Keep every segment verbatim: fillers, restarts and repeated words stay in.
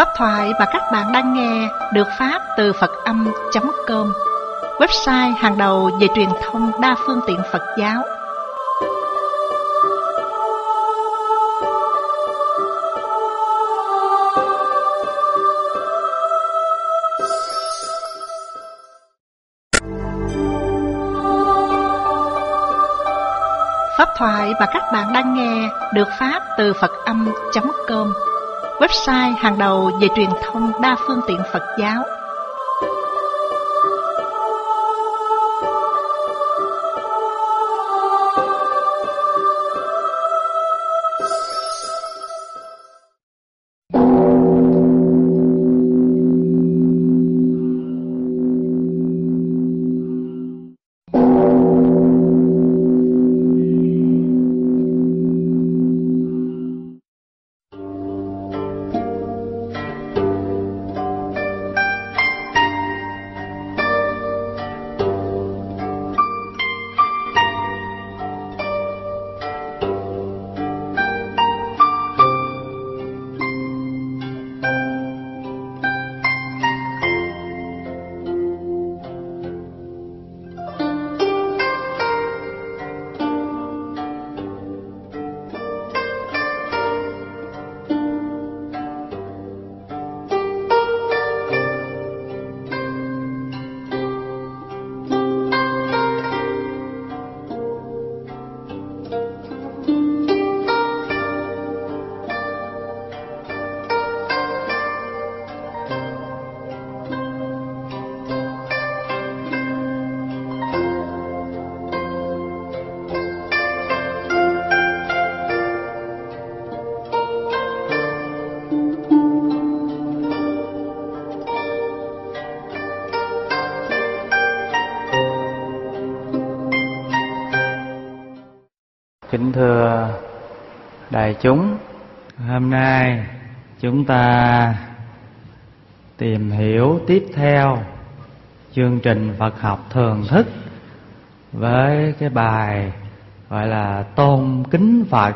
Pháp thoại mà các bạn đang nghe được phát từ Phật âm chấm com, website hàng đầu về truyền thông đa phương tiện Phật giáo. Pháp thoại mà các bạn đang nghe được phát từ Phật âm chấm com, website hàng đầu về truyền thông đa phương tiện Phật giáo. Kính thưa đại chúng, hôm nay chúng ta tìm hiểu tiếp theo chương trình Phật học thường thức với cái bài gọi là tôn kính Phật.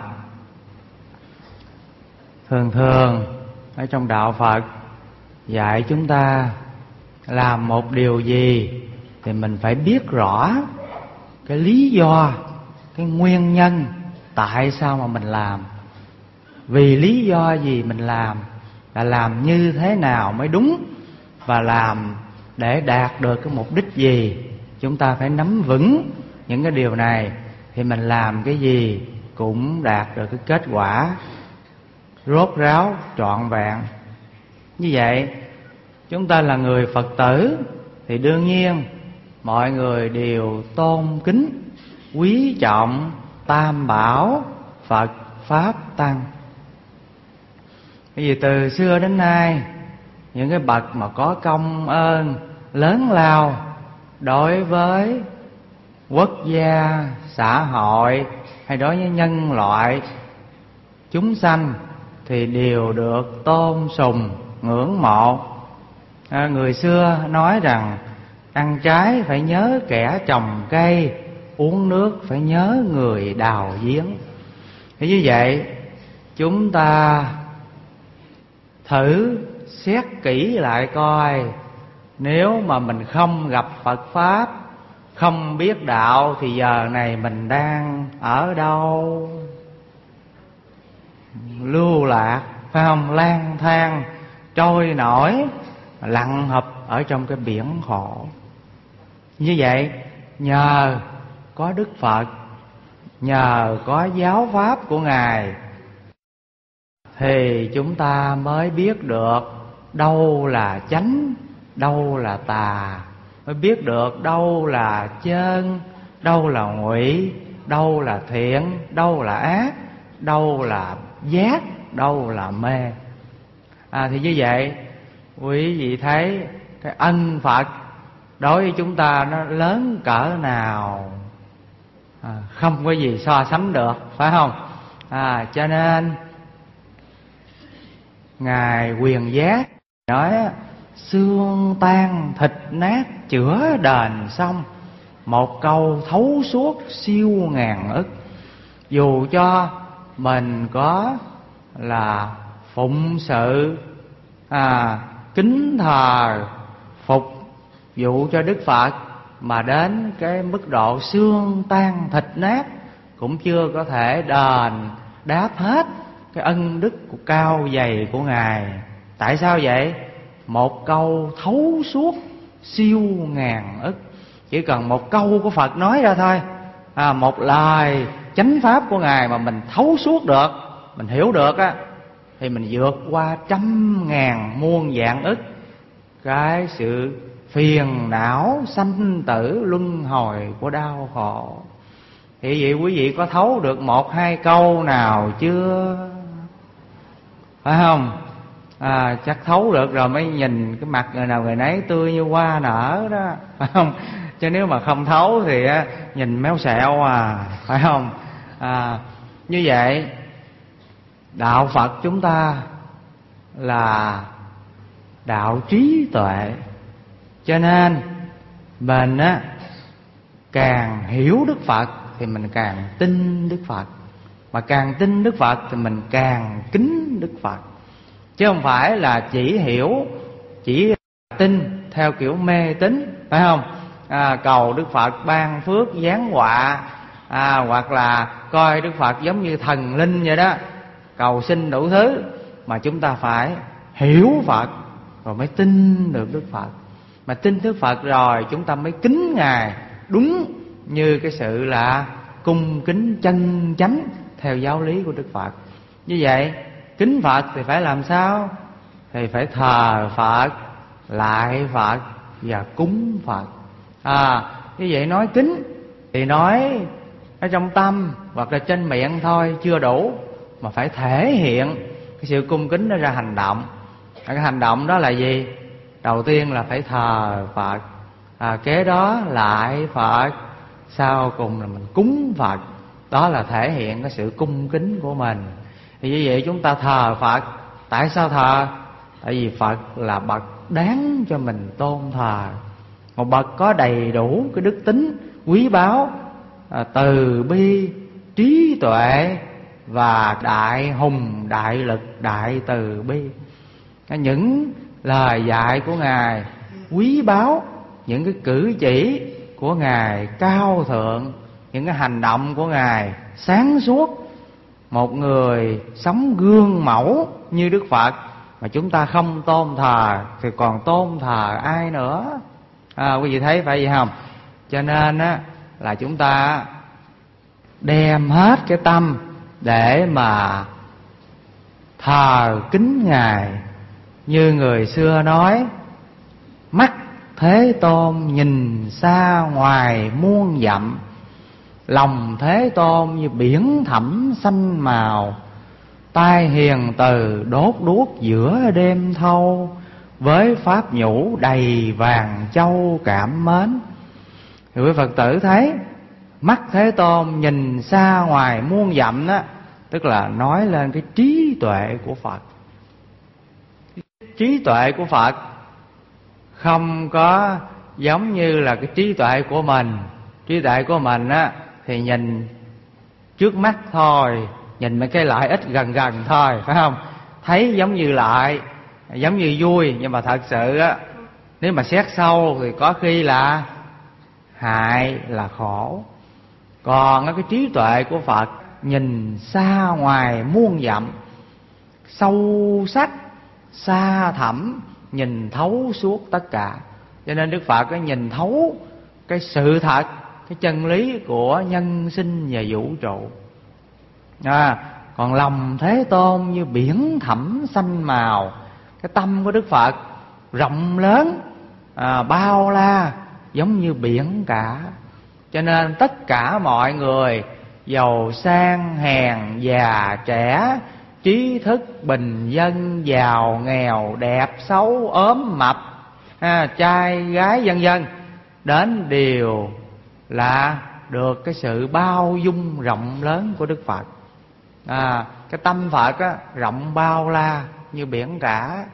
Thường thường ở trong đạo Phật dạy chúng ta làm một điều gì thì mình phải biết rõ cái lý do, cái nguyên nhân tại sao mà mình làm, vì lý do gì mình làm, là làm như thế nào mới đúng, và làm để đạt được cái mục đích gì. Chúng ta phải nắm vững những cái điều này thì mình làm cái gì cũng đạt được cái kết quả rốt ráo trọn vẹn. Như vậy chúng ta là người Phật tử thì đương nhiên mọi người đều tôn kính, quý trọng Tam Bảo Phật Pháp Tăng. Bởi vì từ xưa đến nay, những cái bậc mà có công ơn lớn lao đối với quốc gia, xã hội hay đối với nhân loại, chúng sanh thì đều được tôn sùng, ngưỡng mộ. À, người xưa nói rằng ăn trái phải nhớ kẻ trồng cây, uống nước phải nhớ người đào giếng. Thế như vậy chúng ta thử xét kỹ lại coi, nếu mà mình không gặp Phật Pháp, không biết đạo, thì giờ này mình đang ở đâu? Lưu lạc, phải không? Lang thang, trôi nổi, lặn hụp ở trong cái biển khổ. Như vậy nhờ có Đức Phật, nhờ có giáo pháp của Ngài thì chúng ta mới biết được đâu là chánh, đâu là tà, mới biết được đâu là chơn, đâu là ngụy, đâu là thiện, đâu là ác, đâu là giác, đâu là mê. À, thì như vậy quý vị thấy cái ân Phật đối với chúng ta nó lớn cỡ nào, à, không có gì so sánh được, phải không? À, cho nên Ngài Quyền Giác nói xương tan thịt nát chữa đền xong, một câu thấu suốt siêu ngàn ức. Dù cho mình có là phụng sự à, kính thờ phục vụ cho Đức Phật, mà đến cái mức độ xương tan thịt nát cũng chưa có thể đền đáp hết cái ân đức của cao dày của Ngài. Tại sao vậy? Một câu thấu suốt siêu ngàn ức. Chỉ cần một câu của Phật nói ra thôi, à, một lời chánh pháp của Ngài mà mình thấu suốt được, mình hiểu được á, thì mình vượt qua trăm ngàn muôn vạn ức cái sự phiền não sanh tử luân hồi của đau khổ. Thì vậy quý vị có thấu được một hai câu nào chưa? Phải không? À, chắc thấu được rồi mới nhìn cái mặt người nào người nấy tươi như hoa nở đó, phải không? Chứ nếu mà không thấu thì á, nhìn méo xẹo à, phải không? À, như vậy đạo Phật chúng ta là đạo trí tuệ, cho nên mình á càng hiểu Đức Phật thì mình càng tin Đức Phật, mà càng tin Đức Phật thì mình càng kính Đức Phật. Chứ không phải là chỉ hiểu, chỉ tin theo kiểu mê tín, phải không? À, cầu Đức Phật ban phước giáng họa, à, hoặc là coi Đức Phật giống như thần linh vậy đó, cầu xin đủ thứ. Mà chúng ta phải hiểu Phật rồi mới tin được Đức Phật. Mà tin Đức Phật rồi chúng ta mới kính Ngài đúng như cái sự là cung kính chân chánh theo giáo lý của Đức Phật. Như vậy kính Phật thì phải làm sao? Thì phải thờ Phật, lại Phật và cúng Phật. À, như vậy nói kính thì nói ở trong tâm hoặc là trên miệng thôi chưa đủ, mà phải thể hiện cái sự cung kính đó ra hành động. Cái hành động đó là gì? Đầu tiên là phải thờ Phật, à, kế đó lại Phật, sau cùng là mình cúng Phật. Đó là thể hiện cái sự cung kính của mình. Thì như vậy chúng ta thờ Phật. Tại sao thờ? Tại vì Phật là bậc đáng cho mình tôn thờ, một bậc có đầy đủ cái đức tính quý báu, à, từ bi, trí tuệ và đại hùng, đại lực, đại từ bi. Những lời dạy của Ngài quý báu, những cái cử chỉ của Ngài cao thượng, những cái hành động của Ngài sáng suốt. Một người sống gương mẫu như Đức Phật mà chúng ta không tôn thờ thì còn tôn thờ ai nữa? À, quý vị thấy phải vậy không? Cho nên á, là chúng ta đem hết cái tâm để mà thờ kính Ngài. Như người xưa nói, mắt Thế Tôn nhìn xa ngoài muôn dặm, lòng Thế Tôn như biển thẳm xanh màu, tai hiền từ đốt đuốc giữa đêm thâu, với pháp nhũ đầy vàng châu cảm mến. Thì quý Phật tử thấy mắt Thế Tôn nhìn xa ngoài muôn dặm đó, tức là nói lên cái trí tuệ của Phật. Trí tuệ của Phật không có giống như là cái trí tuệ của mình. Trí tuệ của mình á thì nhìn trước mắt thôi, nhìn mấy cái lợi ích gần gần thôi, phải không? Thấy giống như lợi, giống như vui, nhưng mà thật sự á, nếu mà xét sâu thì có khi là hại, là khổ. Còn cái trí tuệ của Phật nhìn xa ngoài muôn dặm, sâu sắc, xa thẳm, nhìn thấu suốt tất cả. Cho nên Đức Phật có nhìn thấu cái sự thật, cái chân lý của nhân sinh và vũ trụ. À, còn lòng Thế Tôn như biển thẳm xanh màu. Cái tâm của Đức Phật rộng lớn, à, bao la, giống như biển cả. Cho nên tất cả mọi người, giàu sang hèn già trẻ, trí thức bình dân, giàu nghèo, đẹp xấu, ốm mập, à, trai gái vân vân, đến đều là được cái sự bao dung rộng lớn của Đức Phật. À, cái tâm Phật á, rộng bao la như biển cả.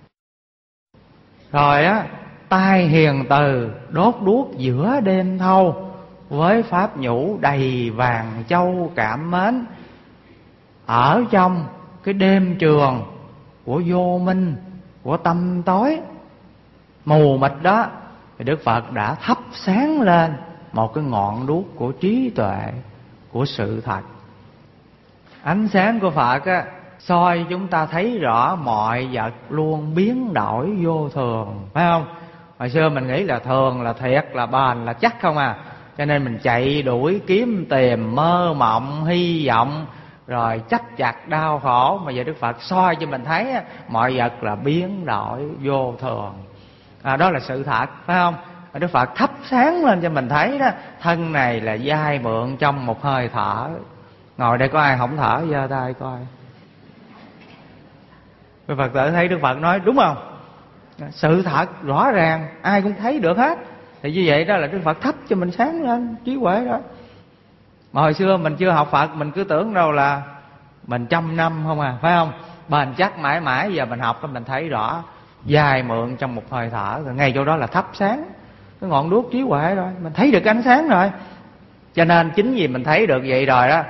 Rồi á, tai hiền từ đốt đuốc giữa đêm thâu, với pháp nhũ đầy vàng châu cảm mến. Ở trong cái đêm trường của vô minh, của tâm tối mù mịt đó, thì Đức Phật đã thắp sáng lên một cái ngọn đuốc của trí tuệ, của sự thật. Ánh sáng của Phật á, soi chúng ta thấy rõ mọi vật luôn biến đổi vô thường, phải không? Hồi xưa mình nghĩ là thường, là thiệt, là bền, là chắc không à. Cho nên mình chạy đuổi kiếm tìm, mơ mộng, hy vọng, rồi chấp chặt đau khổ. Mà giờ Đức Phật soi cho mình thấy á, mọi vật là biến đổi vô thường. À, đó là sự thật, phải không? Đức Phật thắp sáng lên cho mình thấy đó, thân này là vay mượn trong một hơi thở. Ngồi đây có ai không thở giơ tay coi. Đức Phật tử thấy Đức Phật nói đúng không? Sự thật rõ ràng, ai cũng thấy được hết. Thì như vậy đó là Đức Phật thắp cho mình sáng lên trí huệ đó. Mà hồi xưa mình chưa học Phật, mình cứ tưởng đâu là mình trăm năm không à, phải không? Bền chắc mãi mãi. Giờ mình học mình thấy rõ, vay mượn trong một hơi thở. Rồi ngay chỗ đó là thắp sáng cái ngọn đuốc trí huệ rồi, mình thấy được ánh sáng rồi. Cho nên chính vì mình thấy được vậy rồi đó,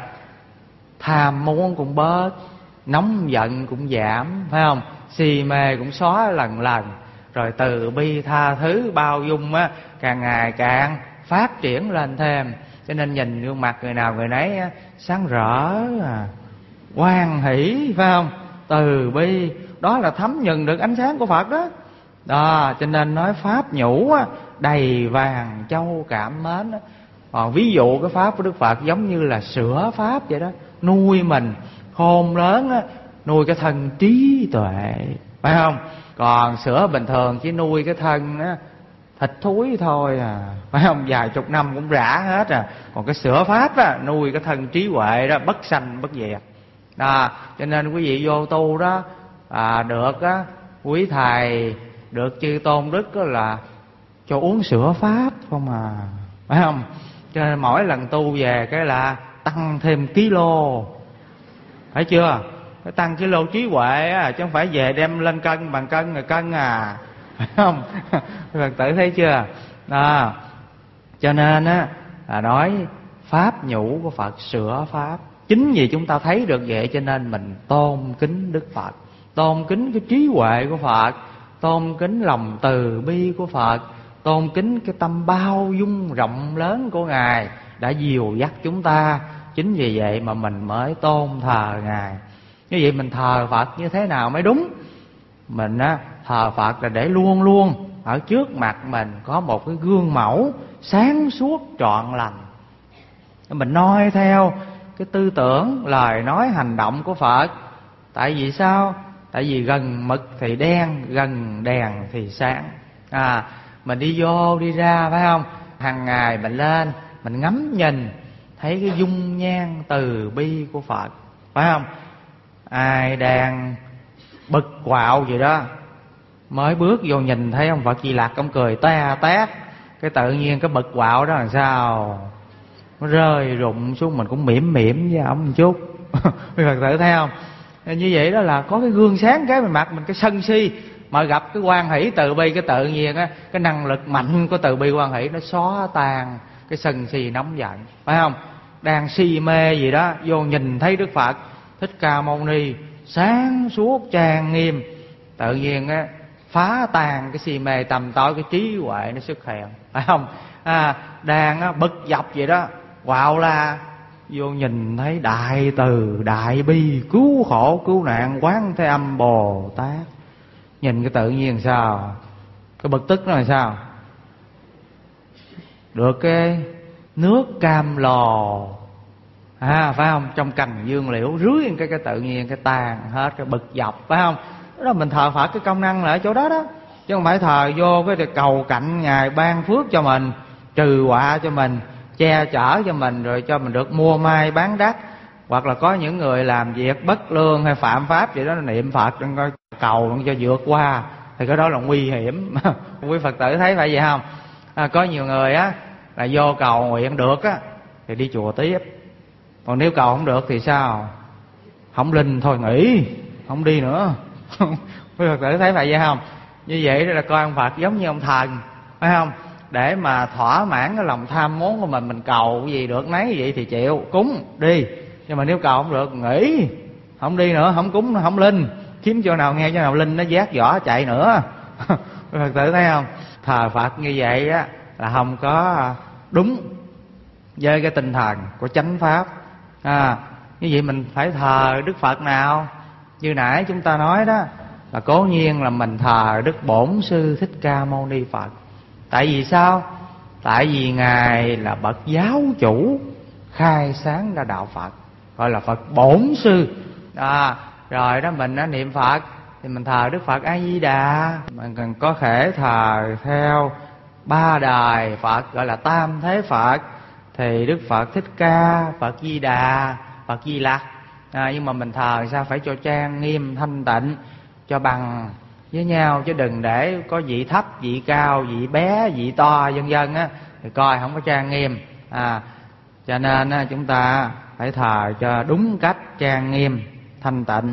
tham muốn cũng bớt, nóng giận cũng giảm, phải không? Si mê cũng xóa lần lần. Rồi từ bi tha thứ bao dung á, càng ngày càng phát triển lên thêm. Cho nên nhìn gương mặt người nào người nấy á, sáng rỡ à, hoan hỷ, phải không? Từ bi, đó là thấm nhuần được ánh sáng của Phật đó. Đó, cho nên nói pháp nhũ á, đầy vàng châu cảm mến á. Còn ví dụ cái pháp của Đức Phật giống như là sữa pháp vậy đó, nuôi mình khôn lớn á, nuôi cái thân trí tuệ, phải không? Còn sữa bình thường chỉ nuôi cái thân á, thịt thúi thôi à, phải không? Vài chục năm cũng rã hết à. Còn cái sữa pháp á, nuôi cái thân trí huệ đó, bất sanh bất diệt đó. Cho nên quý vị vô tu đó à, được á, quý thầy được chư tôn đức đó là cho uống sữa pháp không à, phải không? Cho nên mỗi lần tu về cái là tăng thêm kilo, phải chưa? Phải tăng kilo trí huệ á, chứ không phải về đem lên cân bằng cân rồi cân à, phải không? Phật tử thấy chưa? Đó. Cho nên á là nói pháp nhũ của Phật sửa pháp. Chính vì chúng ta thấy được vậy cho nên mình tôn kính Đức Phật, tôn kính cái trí huệ của Phật, tôn kính lòng từ bi của Phật, tôn kính cái tâm bao dung rộng lớn của Ngài đã dìu dắt chúng ta. Chính vì vậy mà mình mới tôn thờ Ngài. Như vậy mình thờ Phật như thế nào mới đúng? Mình á, thờ Phật là để luôn luôn ở trước mặt mình có một cái gương mẫu sáng suốt trọn lành. Mình noi theo cái tư tưởng, lời nói, hành động của Phật. Tại vì sao? Tại vì gần mực thì đen, gần đèn thì sáng. À, mình đi vô đi ra, phải không? Hàng ngày mình lên, mình ngắm nhìn thấy cái dung nhan từ bi của Phật, phải không? Ai đang bực quạo gì đó, mới bước vô nhìn thấy ông Phật Di Lặc, ông cười te tét, cái tự nhiên cái bực quạo đó làm sao nó rơi rụng xuống, mình cũng mỉm mỉm với ông một chút. Quý Phật tử thấy không? Như vậy đó là có cái gương sáng cái mình mặt mình cái sân si, mà gặp cái hoan hỷ từ bi, cái tự nhiên á, cái năng lực mạnh của từ bi hoan hỷ nó xóa tan cái sân si nóng giận, phải không? Đang si mê gì đó, vô nhìn thấy Đức Phật Thích Ca Mâu Ni sáng suốt trang nghiêm, tự nhiên á phá tan cái si mê tầm tối, cái trí huệ nó xuất hiện, phải không? À, đang á, bực dọc vậy đó, quạo la, vô nhìn thấy đại từ đại bi cứu khổ cứu nạn Quán Thế Âm Bồ Tát, nhìn cái tự nhiên sao, cái bực tức nó là sao? Được cái nước cam lò, à, phải không? Trong cành dương liễu rưới cái cái tự nhiên cái tàn hết cái bực dọc, phải không? Đó là mình thờ Phật cái công năng là ở chỗ đó đó, chứ không phải thờ vô cái cầu cạnh Ngài ban phước cho mình, trừ họa cho mình, che chở cho mình, rồi cho mình được mua mai bán đắt. Hoặc là có những người làm việc bất lương hay phạm pháp vậy đó, niệm Phật đừng coi cầu cho vượt qua, thì cái đó là nguy hiểm. Quý Phật tử thấy phải vậy không? À, có nhiều người á là vô cầu nguyện được á thì đi chùa tiếp, còn nếu cầu không được thì sao? Không linh thôi nghỉ, không đi nữa. Quý Phật tử thấy phải vậy không? Như vậy là coi ông Phật giống như ông thần, phải không? Để mà thỏa mãn cái lòng tham muốn của mình, mình cầu cái gì được nấy vậy thì chịu, cúng đi. Nhưng mà nếu cầu không được nghỉ, không đi nữa, không cúng, không linh, kiếm chỗ nào nghe chỗ nào linh nó vác vỏ chạy nữa. Phật tử thấy không? Thờ Phật như vậy á là không có đúng với cái tinh thần của chánh pháp. À, như vậy mình phải thờ Đức Phật nào? Như nãy chúng ta nói đó, là cố nhiên là mình thờ Đức Bổn Sư Thích Ca Mâu Ni Phật. Tại vì sao? Tại vì Ngài là bậc giáo chủ khai sáng ra đạo Phật, gọi là Phật Bổn Sư. À, rồi đó mình đó, niệm Phật thì mình thờ Đức Phật A Di Đà. Mình còn có thể thờ theo ba đời Phật, gọi là Tam Thế Phật. Thì Đức Phật Thích Ca, Phật Di Đà, Phật Di Lặc. À, nhưng mà mình thờ sao phải cho trang nghiêm thanh tịnh, cho bằng với nhau, chứ đừng để có vị thấp, vị cao, vị bé, vị to vân vân á, thì coi không có trang nghiêm. À, cho nên á, chúng ta phải thờ cho đúng cách, trang nghiêm, thanh tịnh.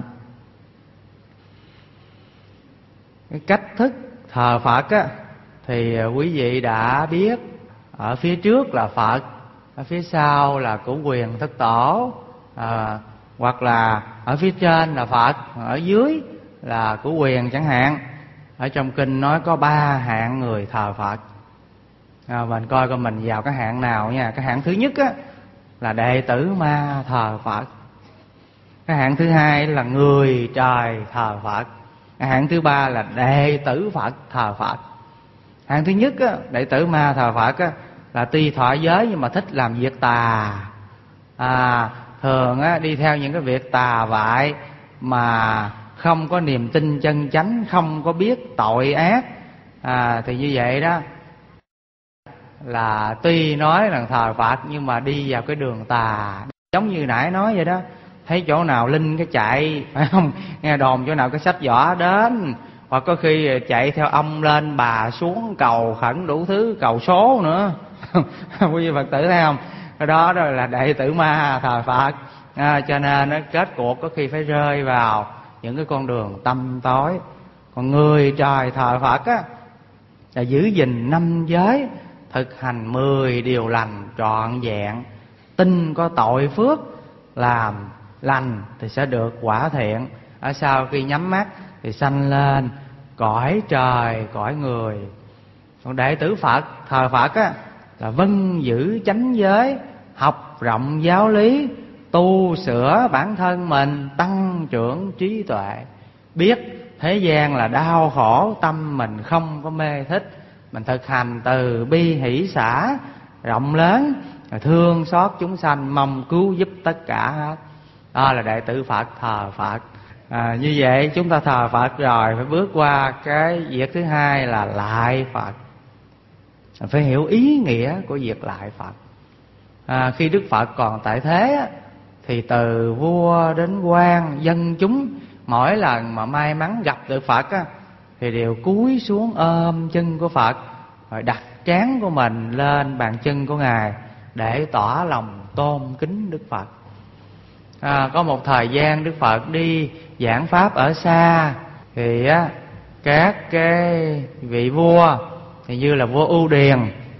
Cái cách thức thờ Phật á thì quý vị đã biết. Ở phía trước là Phật, ở phía sau là Cửu Quyền Thất Tổ, à, hoặc là ở phía trên là Phật, ở dưới là Cửu Quyền chẳng hạn. Ở trong kinh nói có ba hạng người thờ Phật. À, mình coi coi mình vào cái hạng nào nha. Cái hạng thứ nhất á là đệ tử ma thờ Phật. Cái hạng thứ hai là người trời thờ Phật. Cái hạng thứ ba là đệ tử Phật thờ Phật. Hạng thứ nhất á, đệ tử ma thờ Phật á, là tuy thọ giới nhưng mà thích làm việc tà. À, thường á, đi theo những cái việc tà vại mà không có niềm tin chân chánh, không có biết tội ác. À, thì như vậy đó là tuy nói là thờ Phật nhưng mà đi vào cái đường tà. Giống như nãy nói vậy đó, thấy chỗ nào linh cái chạy, phải không? Nghe đồn chỗ nào cái sách vỏ đến, hoặc có khi chạy theo ông lên bà xuống, cầu khẩn đủ thứ, cầu số nữa. Quý vị Phật tử thấy không? Cái đó rồi là đệ tử ma thờ Phật. À, cho nên nó kết cuộc có khi phải rơi vào những cái con đường tăm tối. Còn người trời thờ Phật á là giữ gìn năm giới, thực hành mười điều lành trọn vẹn, tin có tội phước, làm lành thì sẽ được quả thiện. Ở sau khi nhắm mắt thì sanh lên cõi trời, cõi người. Còn đệ tử Phật thờ Phật á là vâng giữ chánh giới, học rộng giáo lý, tu sửa bản thân mình, tăng trưởng trí tuệ. Biết thế gian là đau khổ, tâm mình không có mê thích, mình thực hành từ bi hỷ xả rộng lớn, thương xót chúng sanh, mong cứu giúp tất cả hết. Đó là đệ tử Phật thờ Phật. À, như vậy chúng ta thờ Phật rồi phải bước qua cái việc thứ hai là lại Phật. Phải hiểu ý nghĩa của việc lại Phật. À, khi Đức Phật còn tại thế á, thì từ vua đến quan, dân chúng mỗi lần mà may mắn gặp được Phật á, thì đều cúi xuống ôm chân của Phật, rồi đặt trán của mình lên bàn chân của Ngài để tỏ lòng tôn kính Đức Phật. À, có một thời gian Đức Phật đi giảng pháp ở xa, thì á, các cái vị vua thì như là vua Ưu Điền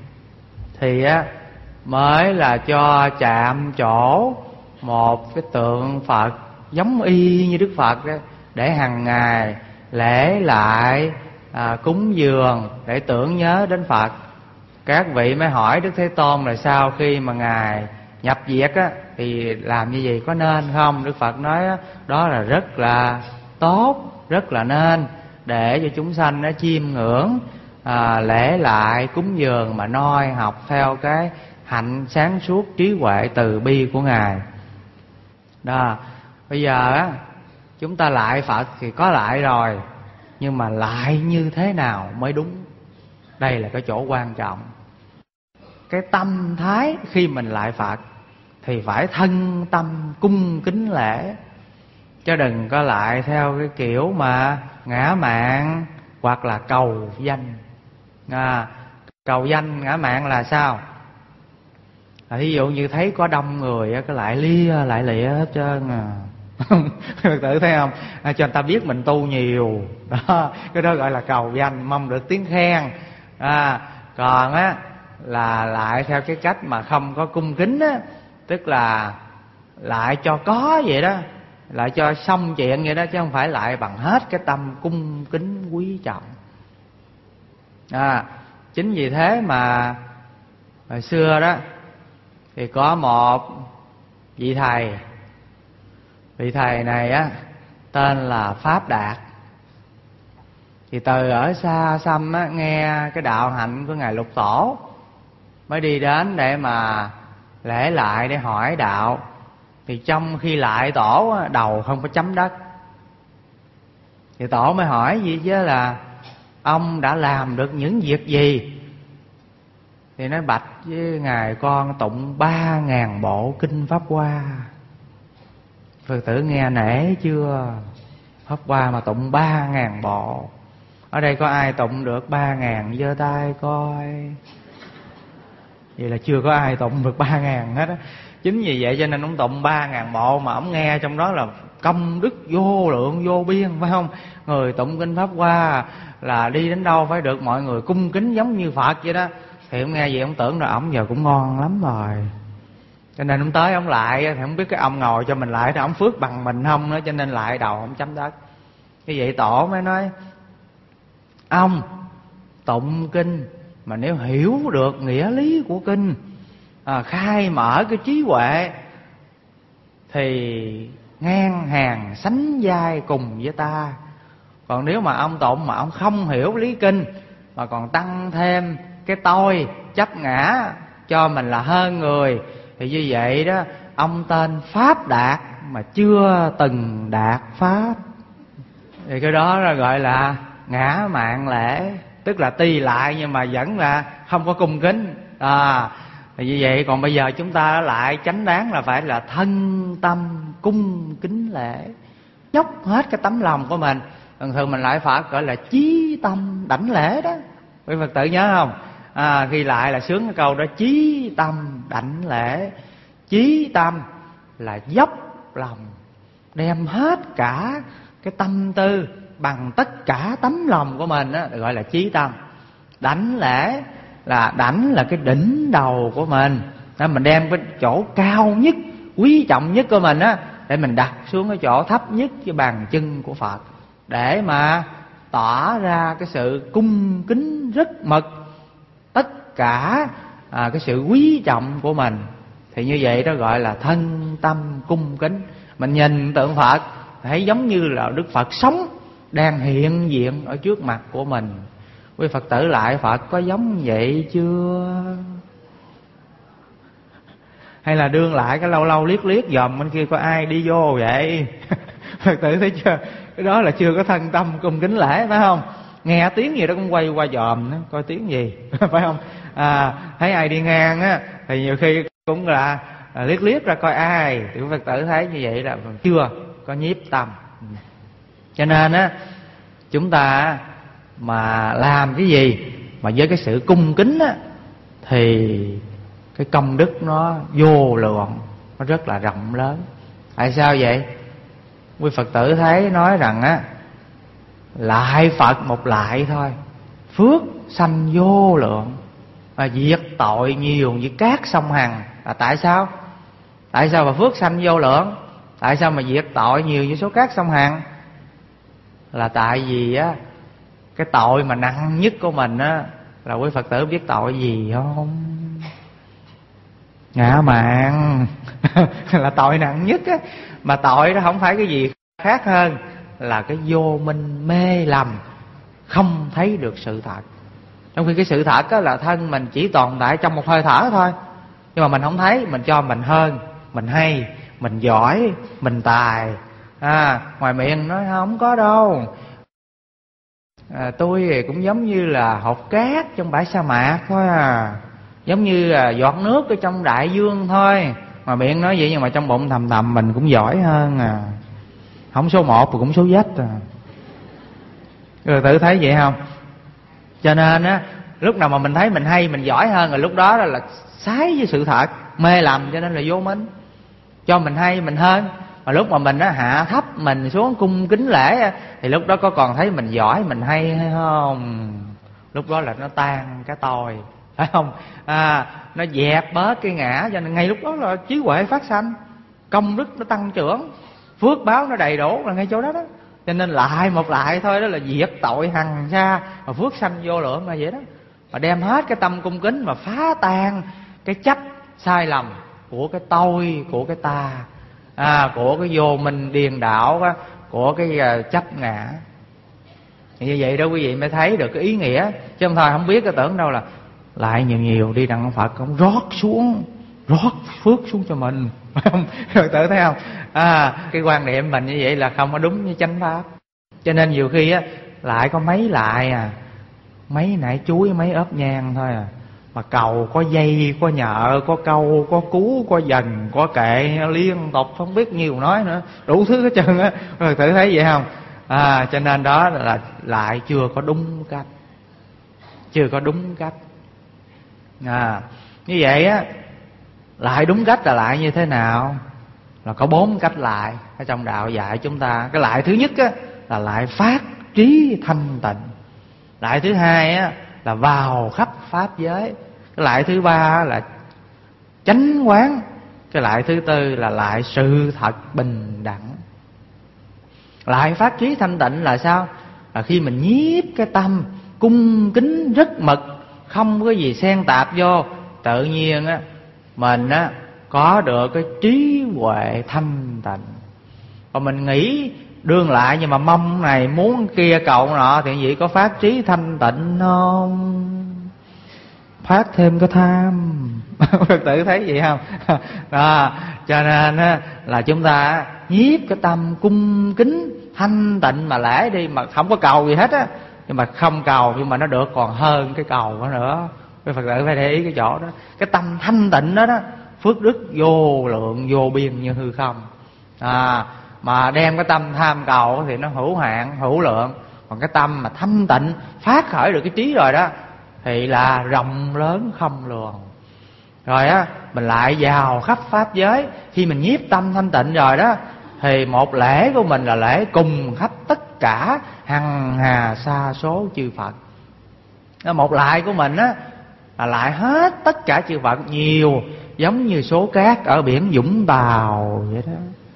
thì á, mới là cho chạm chỗ một cái tượng Phật giống y như Đức Phật đó, để hàng ngày lễ lại, à, cúng dường để tưởng nhớ đến Phật. Các vị mới hỏi Đức Thế Tôn là sau khi mà Ngài nhập diệt á, thì làm như vậy có nên không? Đức Phật nói á, đó là rất là tốt, rất là nên, để cho chúng sanh nó chiêm ngưỡng, à, lễ lại cúng dường mà noi học theo cái hạnh sáng suốt trí huệ từ bi của Ngài. Đó, bây giờ á, chúng ta lại Phật thì có lại rồi, nhưng mà lại như thế nào mới đúng? Đây là cái chỗ quan trọng. Cái tâm thái khi mình lại Phật thì phải thân tâm cung kính lễ, chứ đừng có lại theo cái kiểu mà ngã mạn hoặc là cầu danh. À, cầu danh ngã mạn là sao? À, ví dụ như thấy có đông người cái lại lia lại lịa hết trơn à. Tự thấy không? À, cho người ta biết mình tu nhiều đó, cái đó gọi là cầu danh, mong được tiếng khen. À, còn á là lại theo cái cách mà không có cung kính á, tức là lại cho có vậy đó, lại cho xong chuyện vậy đó, chứ không phải lại bằng hết cái tâm cung kính quý trọng. À, chính vì thế mà hồi xưa đó thì có một vị thầy, vị thầy này á tên là Pháp Đạt. Thì từ ở xa xăm á, nghe cái đạo hạnh của ngài Lục Tổ mới đi đến để mà lễ lại, để hỏi đạo. Thì trong khi lại tổ á, đầu không có chấm đất. Thì tổ mới hỏi gì chứ là ông đã làm được những việc gì? Thì nói bạch với ngài con tụng ba ngàn bộ kinh Pháp Hoa. Phật tử nghe nể chưa? Pháp Hoa mà tụng ba ngàn bộ. Ở đây có ai tụng được ba ngàn giơ tay coi. Vậy là chưa có ai tụng được ba ngàn hết á. Chính vì vậy cho nên ông tụng ba ngàn bộ, mà ông nghe trong đó là công đức vô lượng vô biên, phải không? Người tụng kinh Pháp Hoa là đi đến đâu phải được mọi người cung kính giống như Phật vậy đó. Thì ông nghe vậy ông tưởng là ổng giờ cũng ngon lắm rồi, cho nên ông tới ông lại thì không biết cái ông ngồi cho mình lại thì ông phước bằng mình không nữa, cho nên lại đầu ông chấm đất. Như vậy tổ mới nói ông tụng kinh mà nếu hiểu được nghĩa lý của kinh, à, khai mở cái trí huệ, thì ngang hàng sánh vai cùng với ta. Còn nếu mà ông tụng mà ông không hiểu lý kinh, mà còn tăng thêm cái tôi chấp ngã cho mình là hơn người, thì như vậy đó ông tên Pháp Đạt mà chưa từng đạt Pháp. Thì cái đó là gọi là ngã mạn lễ, tức là tuy lại nhưng mà vẫn là không có cung kính. À, thì như vậy còn bây giờ chúng ta lại chánh đáng là phải là thân tâm cung kính lễ, dốc hết cái tấm lòng của mình. Thường thường mình lại Phật gọi là chí tâm đảnh lễ đó, quý Phật tử nhớ không? À, ghi lại là sướng cái câu đó, chí tâm đảnh lễ. Chí tâm là dốc lòng, đem hết cả cái tâm tư bằng tất cả tấm lòng của mình đó, gọi là chí tâm. Đảnh lễ là đảnh là cái đỉnh đầu của mình, nên mình đem cái chỗ cao nhất, quý trọng nhất của mình á, để mình đặt xuống cái chỗ thấp nhất với bàn chân của Phật, để mà tỏ ra cái sự cung kính rất mực tất cả à, cái sự quý trọng của mình. Thì như vậy đó gọi là thân tâm cung kính. Mình nhìn tượng Phật thấy giống như là Đức Phật sống đang hiện diện ở trước mặt của mình. Quý Phật tử lại Phật có giống vậy chưa? Hay là đương lại cái lâu lâu liếc liếc dòm bên kia có ai đi vô vậy? Phật tử thấy chưa? Cái đó là chưa có thân tâm cung kính lễ, phải không? Nghe tiếng gì đó cũng quay qua dòm đó, coi tiếng gì, phải không? À, thấy ai đi ngang á thì nhiều khi cũng là à, liếc liếc ra coi ai. Thì Phật tử thấy như vậy là chưa có nhiếp tâm. Cho nên á, chúng ta mà làm cái gì mà với cái sự cung kính á, thì cái công đức nó vô lượng, nó rất là rộng lớn. Tại sao vậy? Quý Phật tử thấy nói rằng á, lại Phật một lại thôi, phước sanh vô lượng, mà diệt tội nhiều như cát sông Hằng. Là tại sao? Tại sao mà phước sanh vô lượng? Tại sao mà diệt tội nhiều như số cát sông Hằng? Là tại vì á, cái tội mà nặng nhất của mình á, là quý Phật tử biết tội gì không? Ngã mạn là tội nặng nhất á. Mà tội đó không phải cái gì khác hơn là cái vô minh mê lầm, không thấy được sự thật. Trong khi cái sự thật á là thân mình chỉ tồn tại trong một hơi thở thôi, nhưng mà mình không thấy, mình cho mình hơn, mình hay, mình giỏi, mình tài. À, ngoài miệng nói không có đâu, à, tôi thì cũng giống như là hột cát trong bãi sa mạc thôi à, giống như là giọt nước ở trong đại dương thôi. Ngoài miệng nói vậy nhưng mà trong bụng thầm thầm mình cũng giỏi hơn à, không số một mà cũng số dách à. Rồi tự thấy vậy không? Cho nên á, lúc nào mà mình thấy mình hay, mình giỏi hơn, rồi lúc đó là sái với sự thật, mê lầm, cho nên là vô minh, cho mình hay, mình hơn. Mà lúc mà mình á hạ thấp mình xuống cung kính lễ, thì lúc đó có còn thấy mình giỏi, mình hay hay không? Lúc đó là nó tan cái tôi, phải không? À, nó dẹp bớt cái ngã, cho nên ngay lúc đó là trí huệ phát sanh, công đức nó tăng trưởng. phước báo nó đầy đủ là ngay chỗ đó đó. Cho nên lại một lại thôi đó là diệt tội hằng sa, mà phước sanh vô lượng là vậy đó. Mà đem hết cái tâm cung kính mà phá tan cái chấp sai lầm của cái tôi, của cái ta, à, của cái vô minh điên đảo, của cái chấp ngã. Như vậy đó quý vị mới thấy được cái ý nghĩa. Chứ không thôi không biết, cái tưởng đâu là lại nhiều nhiều đi đặng Phật cũng rót xuống, rót phước xuống cho mình. Rồi tự thấy không? À, cái quan niệm mình như vậy là không có đúng với chánh pháp. Cho nên nhiều khi á lại có mấy lại à, mấy nải chuối, mấy ớp nhang thôi à, mà cầu có dây, có nhợ, có câu, có cú, có dần, có kệ liên tục không biết nhiều nói nữa, đủ thứ hết trơn á. Rồi tự thấy vậy không? À, cho nên đó là lại chưa có đúng cách, chưa có đúng cách. À, như vậy á, lại đúng cách là lại như thế nào? Là có bốn cách lại ở trong đạo dạy chúng ta. Cái lại thứ nhất á là lại phát trí thanh tịnh. Lại thứ hai á là vào khắp pháp giới. Cái lại thứ ba là chánh quán. Cái lại thứ tư là lại sự thật bình đẳng. Lại phát trí thanh tịnh là sao? Là khi mình nhiếp cái tâm cung kính rất mực, không có gì xen tạp vô, tự nhiên á mình á có được cái trí huệ thanh tịnh. Còn mình nghĩ đương lại nhưng mà mong này muốn kia cầu nọ, thì vậy có phát trí thanh tịnh không? Phát thêm cái tham. Tự thấy vậy không? Đó, cho nên á, là chúng ta nhiếp cái tâm cung kính thanh tịnh mà lễ đi, mà không có cầu gì hết á. Nhưng mà không cầu, nhưng mà nó được còn hơn cái cầu đó nữa. Cái Phật tử phải để ý cái chỗ đó. Cái tâm thanh tịnh đó đó, phước đức vô lượng vô biên như hư không. À, mà đem cái tâm tham cầu thì nó hữu hạn, hữu lượng. Còn cái tâm mà thanh tịnh phát khởi được cái trí rồi đó thì là rộng lớn không lường. Rồi á, mình lại vào khắp pháp giới. Khi mình nhiếp tâm thanh tịnh rồi đó, thì một lễ của mình là lễ cùng khắp tất cả hằng hà sa số chư Phật. Một lại của mình á là lại hết tất cả chư Phật, nhiều giống như số cát ở biển Vũng Tàu vậy đó.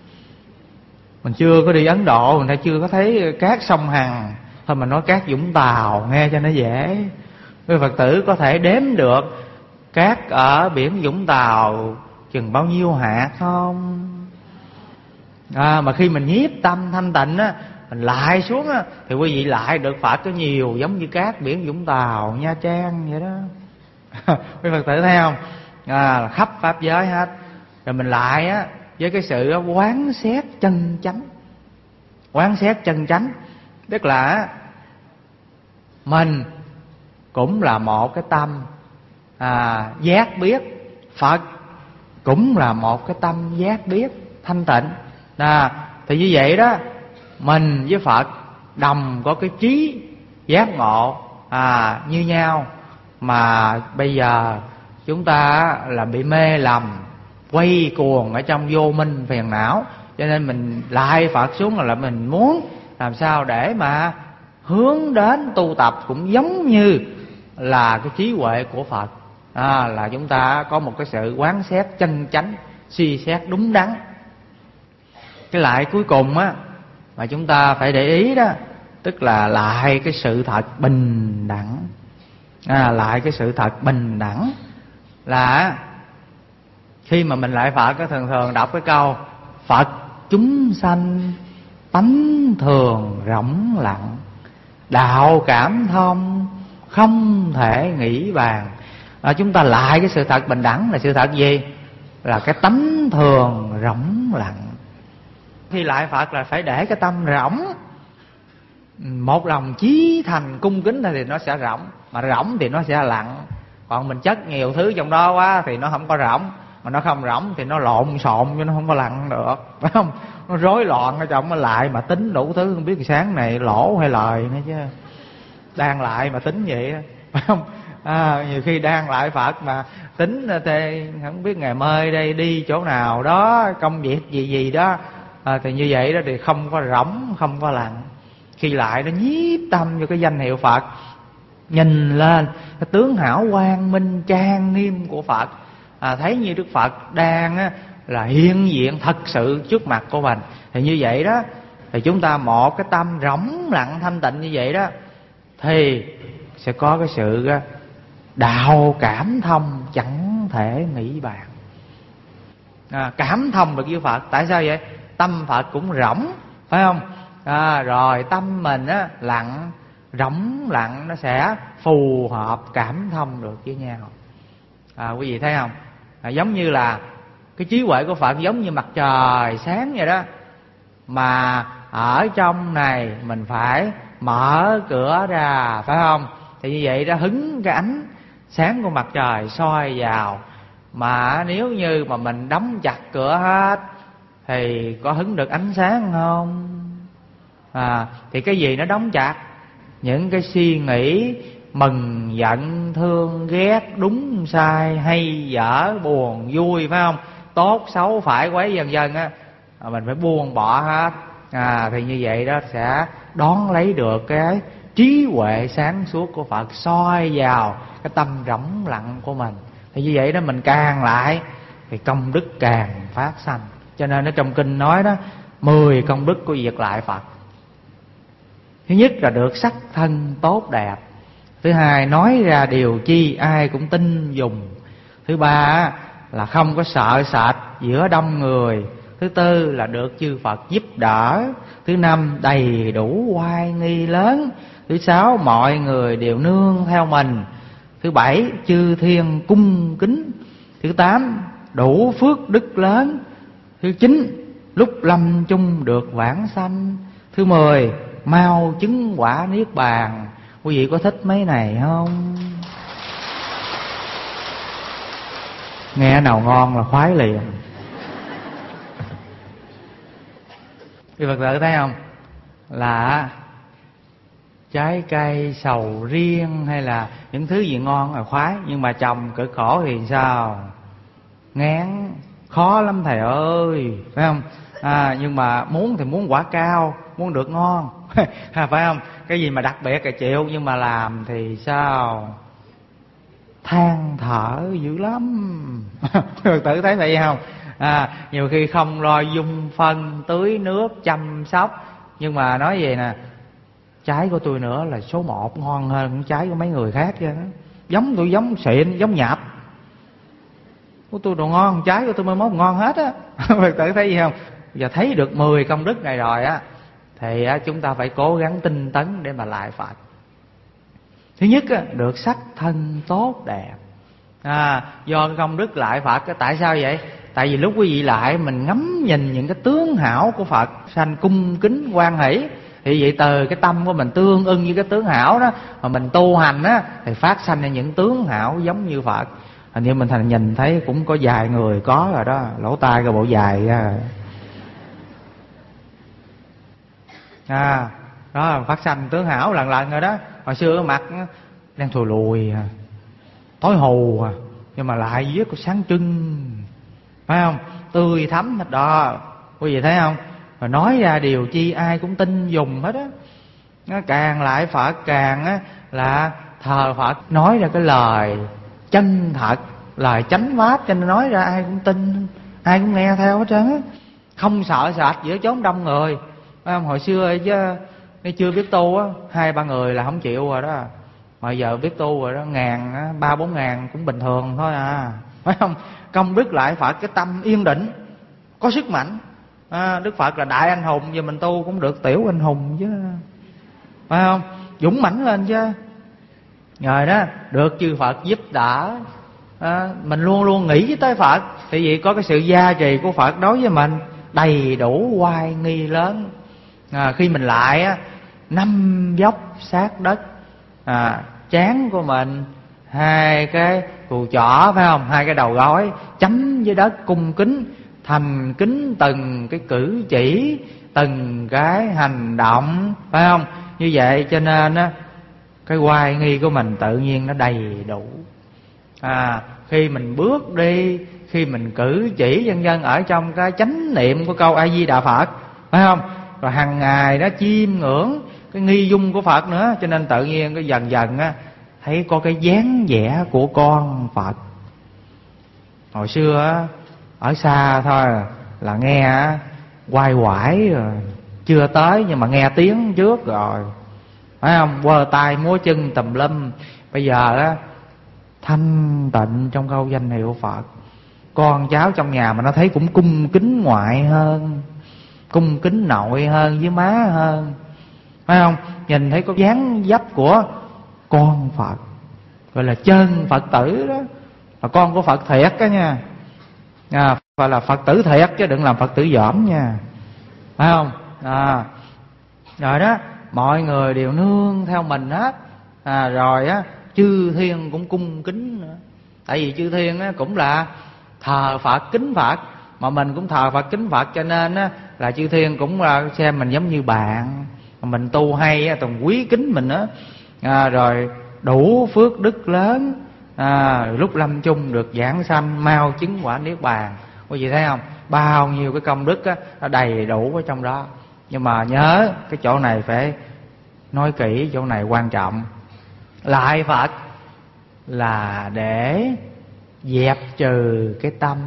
Mình chưa có đi Ấn Độ, mình chưa có thấy cát sông Hằng, thôi mình nói cát Vũng Tàu nghe cho nó dễ. Người Phật tử có thể đếm được cát ở biển Vũng Tàu chừng bao nhiêu hạt không? À, mà khi mình nhiếp tâm thanh tịnh á, mình lại xuống á, thì quý vị lại được Phật có nhiều giống như cát biển Vũng Tàu, Nha Trang vậy đó. Quý Phật tử thấy không? À, là khắp pháp giới hết. Rồi mình lại á với cái sự quán xét chân chánh. Quán xét chân chánh tức là mình cũng là một cái tâm à, giác biết, Phật cũng là một cái tâm giác biết thanh tịnh. À, thì như vậy đó, mình với Phật đồng có cái trí giác ngộ à, như nhau. Mà bây giờ chúng ta là bị mê lầm, quay cuồng ở trong vô minh phiền não, cho nên mình lại Phật xuống là mình muốn làm sao để mà hướng đến tu tập cũng giống như là cái trí huệ của Phật. À, là chúng ta có một cái sự quán xét chân chánh, suy xét đúng đắn. Cái lại cuối cùng á mà chúng ta phải để ý đó, tức là lại cái sự thật bình đẳng. À, lại cái sự thật bình đẳng là khi mà mình lại Phật, thường thường đọc cái câu Phật chúng sanh tánh thường rỗng lặng, đạo cảm thông không thể nghĩ bàn. À, chúng ta lại cái sự thật bình đẳng là sự thật gì? Là cái tánh thường rỗng lặng. Khi lại Phật là phải để cái tâm rỗng, một lòng chí thành cung kính thì nó sẽ rỗng, mà rỗng thì nó sẽ lặng. Còn mình chất nhiều thứ trong đó quá thì nó không có rỗng, mà nó không rỗng thì nó lộn xộn chứ nó không có lặng được, phải không? Nó rối loạn ở trong, nó lại mà tính đủ thứ, không biết sáng này lỗ hay lời nữa chứ. Đang lại mà tính vậy đó, phải không? À, nhiều khi đang lại Phật mà tính thì không biết ngày mai đây đi chỗ nào đó, công việc gì gì đó, à, thì như vậy đó thì không có rỗng, không có lặng. Khi lại nó nhiếp tâm vô cái danh hiệu Phật, nhìn lên cái tướng hảo quang minh trang nghiêm của Phật, à, thấy như Đức Phật đang á, là hiện diện thật sự trước mặt của mình, thì Thì như vậy đó, thì chúng ta một cái tâm rỗng lặng thanh tịnh như vậy đó, thì sẽ có cái sự đạo cảm thông chẳng thể nghĩ bàn. À, cảm thông được với Phật. Tại sao vậy? Tâm Phật cũng rỗng, phải không? À, rồi tâm mình á lặng, rỗng lặng, nó sẽ phù hợp cảm thông được với nhau. À, quý vị thấy không? À, giống như là cái trí huệ của Phật giống như mặt trời sáng vậy đó. Mà ở trong này mình phải mở cửa ra, phải không? Thì như vậy đó, hứng cái ánh sáng của mặt trời soi vào. Mà nếu như mà mình đóng chặt cửa hết thì có hứng được ánh sáng không? À, thì cái gì nó đóng chặt? Những cái suy nghĩ mừng, giận, thương, ghét, đúng, sai, hay, dở, buồn, vui, phải không? Tốt, xấu, phải, quấy, vân vân á, mình phải buông bỏ hết. À, thì như vậy đó sẽ đón lấy được cái trí huệ sáng suốt của Phật soi vào cái tâm rỗng lặng của mình. Thì như vậy đó, mình càng lại thì công đức càng phát sanh. Cho nên ở trong kinh nói đó, mười công đức của việc lại Phật. Thứ nhất là được sắc thân tốt đẹp. Thứ hai, nói ra điều chi ai cũng tin dùng. Thứ ba là không có sợ sệt giữa đông người. Thứ tư là được chư Phật giúp đỡ. Thứ năm, đầy đủ oai nghi lớn. Thứ sáu, mọi người đều nương theo mình. Thứ bảy, chư thiên cung kính. Thứ tám, đủ phước đức lớn. Thứ chín, lúc lâm chung được vãng sanh. Thứ mười, mau chứng quả niết bàn. Quý vị có thích mấy này không? Nghe nào ngon là khoái liền. Quý Phật tử thấy không? Là trái cây, sầu riêng hay là những thứ gì ngon là khoái. Nhưng mà trồng cực khổ thì sao? Ngán, khó lắm thầy ơi, phải không? À, nhưng mà muốn thì muốn quả cao, muốn được ngon, phải không? Cái gì mà đặc biệt là chịu, nhưng mà làm thì sao? Than thở dữ lắm. Phật tử thấy vậy không? À, nhiều khi không lo dung phân, tưới nước, chăm sóc. Nhưng mà nói vậy nè, trái của tôi nữa là số một, ngon hơn trái của mấy người khác chứ. Giống tôi giống xịn, giống nhạp. Của tôi đồ ngon, trái của tôi mới mốt ngon hết á. Phật tử thấy gì không? Giờ thấy được mười công đức này rồi á, thì á, chúng ta phải cố gắng tinh tấn để mà lại Phật. Thứ nhất á, được sắc thân tốt đẹp. À, do công đức lại Phật. Tại sao vậy? Tại vì lúc quý vị lại, mình ngắm nhìn những cái tướng hảo của Phật, sanh cung kính hoan hỷ. Thì vậy từ cái tâm của mình tương ưng với cái tướng hảo đó, mà mình tu hành á, thì phát sanh ra những tướng hảo giống như Phật. Hình như mình thành nhìn thấy cũng có vài người có rồi đó, lỗ tai cái bộ dài ra. À, đó là phát sanh tướng hảo lần lần rồi đó. Hồi xưa mặt đen thùi lùi, tối hù, nhưng mà lại viết có sáng trưng, phải không? Tươi thắm hết đó. Quý vị thấy không? Rồi nói ra điều chi ai cũng tin dùng hết á. Nó càng lại Phật càng á là thờ Phật, nói ra cái lời chân thật, lời chánh pháp, cho nên nói ra ai cũng tin, ai cũng nghe theo hết trơn á. Không sợ sệt giữa chốn đông người. Phải không? Hồi xưa chứ chưa biết tu á, hai ba người là không chịu rồi đó. Mà giờ biết tu rồi đó, ngàn, ba bốn ngàn cũng bình thường thôi à. Phải không? Công đức lại Phật, cái tâm yên định, có sức mạnh. À, Đức Phật là đại anh hùng, giờ mình tu cũng được tiểu anh hùng chứ, phải không? Dũng mãnh lên chứ. Rồi đó, được chư Phật giúp đỡ. À, mình luôn luôn nghĩ tới Phật, thì vậy có cái sự gia trì của Phật đối với mình, đầy đủ oai nghi lớn. À, khi mình lại á, năm dốc sát đất, à, trán của mình, hai cái cùi chỏ, phải không? Hai cái đầu gối chấm với đất cung kính, thành kính từng cái cử chỉ, từng cái hành động, phải không? Như vậy cho nên á, cái oai nghi của mình tự nhiên nó đầy đủ. À, khi mình bước đi, khi mình cử chỉ vân vân ở trong cái chánh niệm của câu A Di Đà Phật, phải không? Rồi hàng ngày đó chiêm ngưỡng cái nghi dung của Phật nữa, cho nên tự nhiên cái dần dần á thấy có cái dáng vẻ của con Phật. Hồi xưa á, ở xa thôi là nghe á, quay quải rồi, chưa tới nhưng mà nghe tiếng trước rồi, phải không? Quơ tay múa chân tùm lum. Bây giờ á, thanh tịnh trong câu danh hiệu Phật. Con cháu trong nhà mà nó thấy cũng cung kính ngoại hơn, cung kính nội hơn với má hơn, phải không? Nhìn thấy có dáng dấp của con Phật, gọi là chân Phật tử đó, là con của Phật thiệt đó nha. À, phải là Phật tử thiệt chứ đừng làm Phật tử dỏm nha, phải không? À, rồi đó, mọi người đều nương theo mình hết. À, rồi á, chư thiên cũng cung kính nữa. Tại vì chư thiên á, cũng là thờ Phật, kính Phật, mà mình cũng thờ Phật, kính Phật, cho nên á, là chư thiên cũng là xem mình giống như bạn. Mình tu hay á, toàn quý kính mình á. À, rồi đủ phước đức lớn. À, lúc lâm chung được giảng sanh, mau chứng quả niết bàn. Quý vị thấy không? Bao nhiêu cái công đức á, nó đầy đủ ở trong đó. Nhưng mà nhớ cái chỗ này phải nói kỹ, chỗ này quan trọng. Lại Phật là để dẹp trừ cái tâm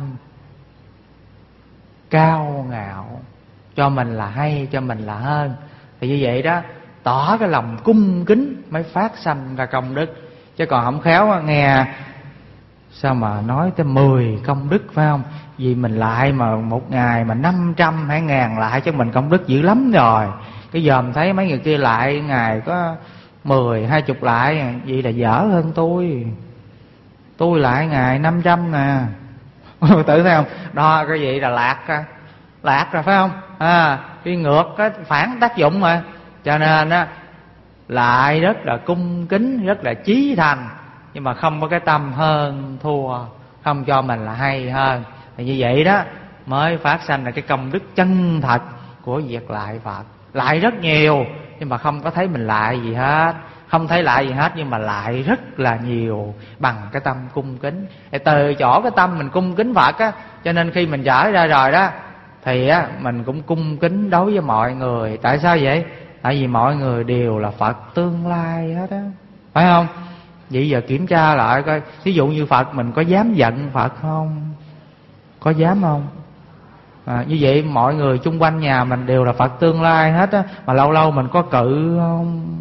cao ngạo, cho mình là hay, cho mình là hơn. Thì như vậy đó, tỏ cái lòng cung kính mới phát sanh ra công đức. Chứ còn không khéo nghe sao mà nói tới mười công đức, phải không? Vì mình lại mà một ngày mà năm trăm hay ngàn lại cho mình công đức dữ lắm rồi. Cái dòm thấy mấy người kia lại ngày có mười, hai chục lại, vậy là dở hơn tôi. Tôi lại ngày năm trăm nè. Tự thấy không? Đo cái gì là lạc ra, lạc ra phải không? À, đi ngược cái phản tác dụng mà. Cho nên á, lại rất là cung kính, rất là chí thành, nhưng mà không có cái tâm hơn thua, không cho mình là hay hơn. Thì như vậy đó mới phát sanh là cái công đức chân thật của việc lại Phật. Lại rất nhiều nhưng mà không có thấy mình lại gì hết, không thấy lại gì hết, nhưng mà lại rất là nhiều bằng cái tâm cung kính. Thì từ chỗ cái tâm mình cung kính Phật á, cho nên khi mình trở ra rồi đó thì á, mình cũng cung kính đối với mọi người. Tại sao vậy? Tại vì mọi người đều là Phật tương lai hết á, phải không? Vậy giờ kiểm tra lại coi, ví dụ như Phật mình có dám giận Phật không? Có dám không? À, như vậy mọi người chung quanh nhà mình đều là Phật tương lai hết á, mà lâu lâu mình có cự không?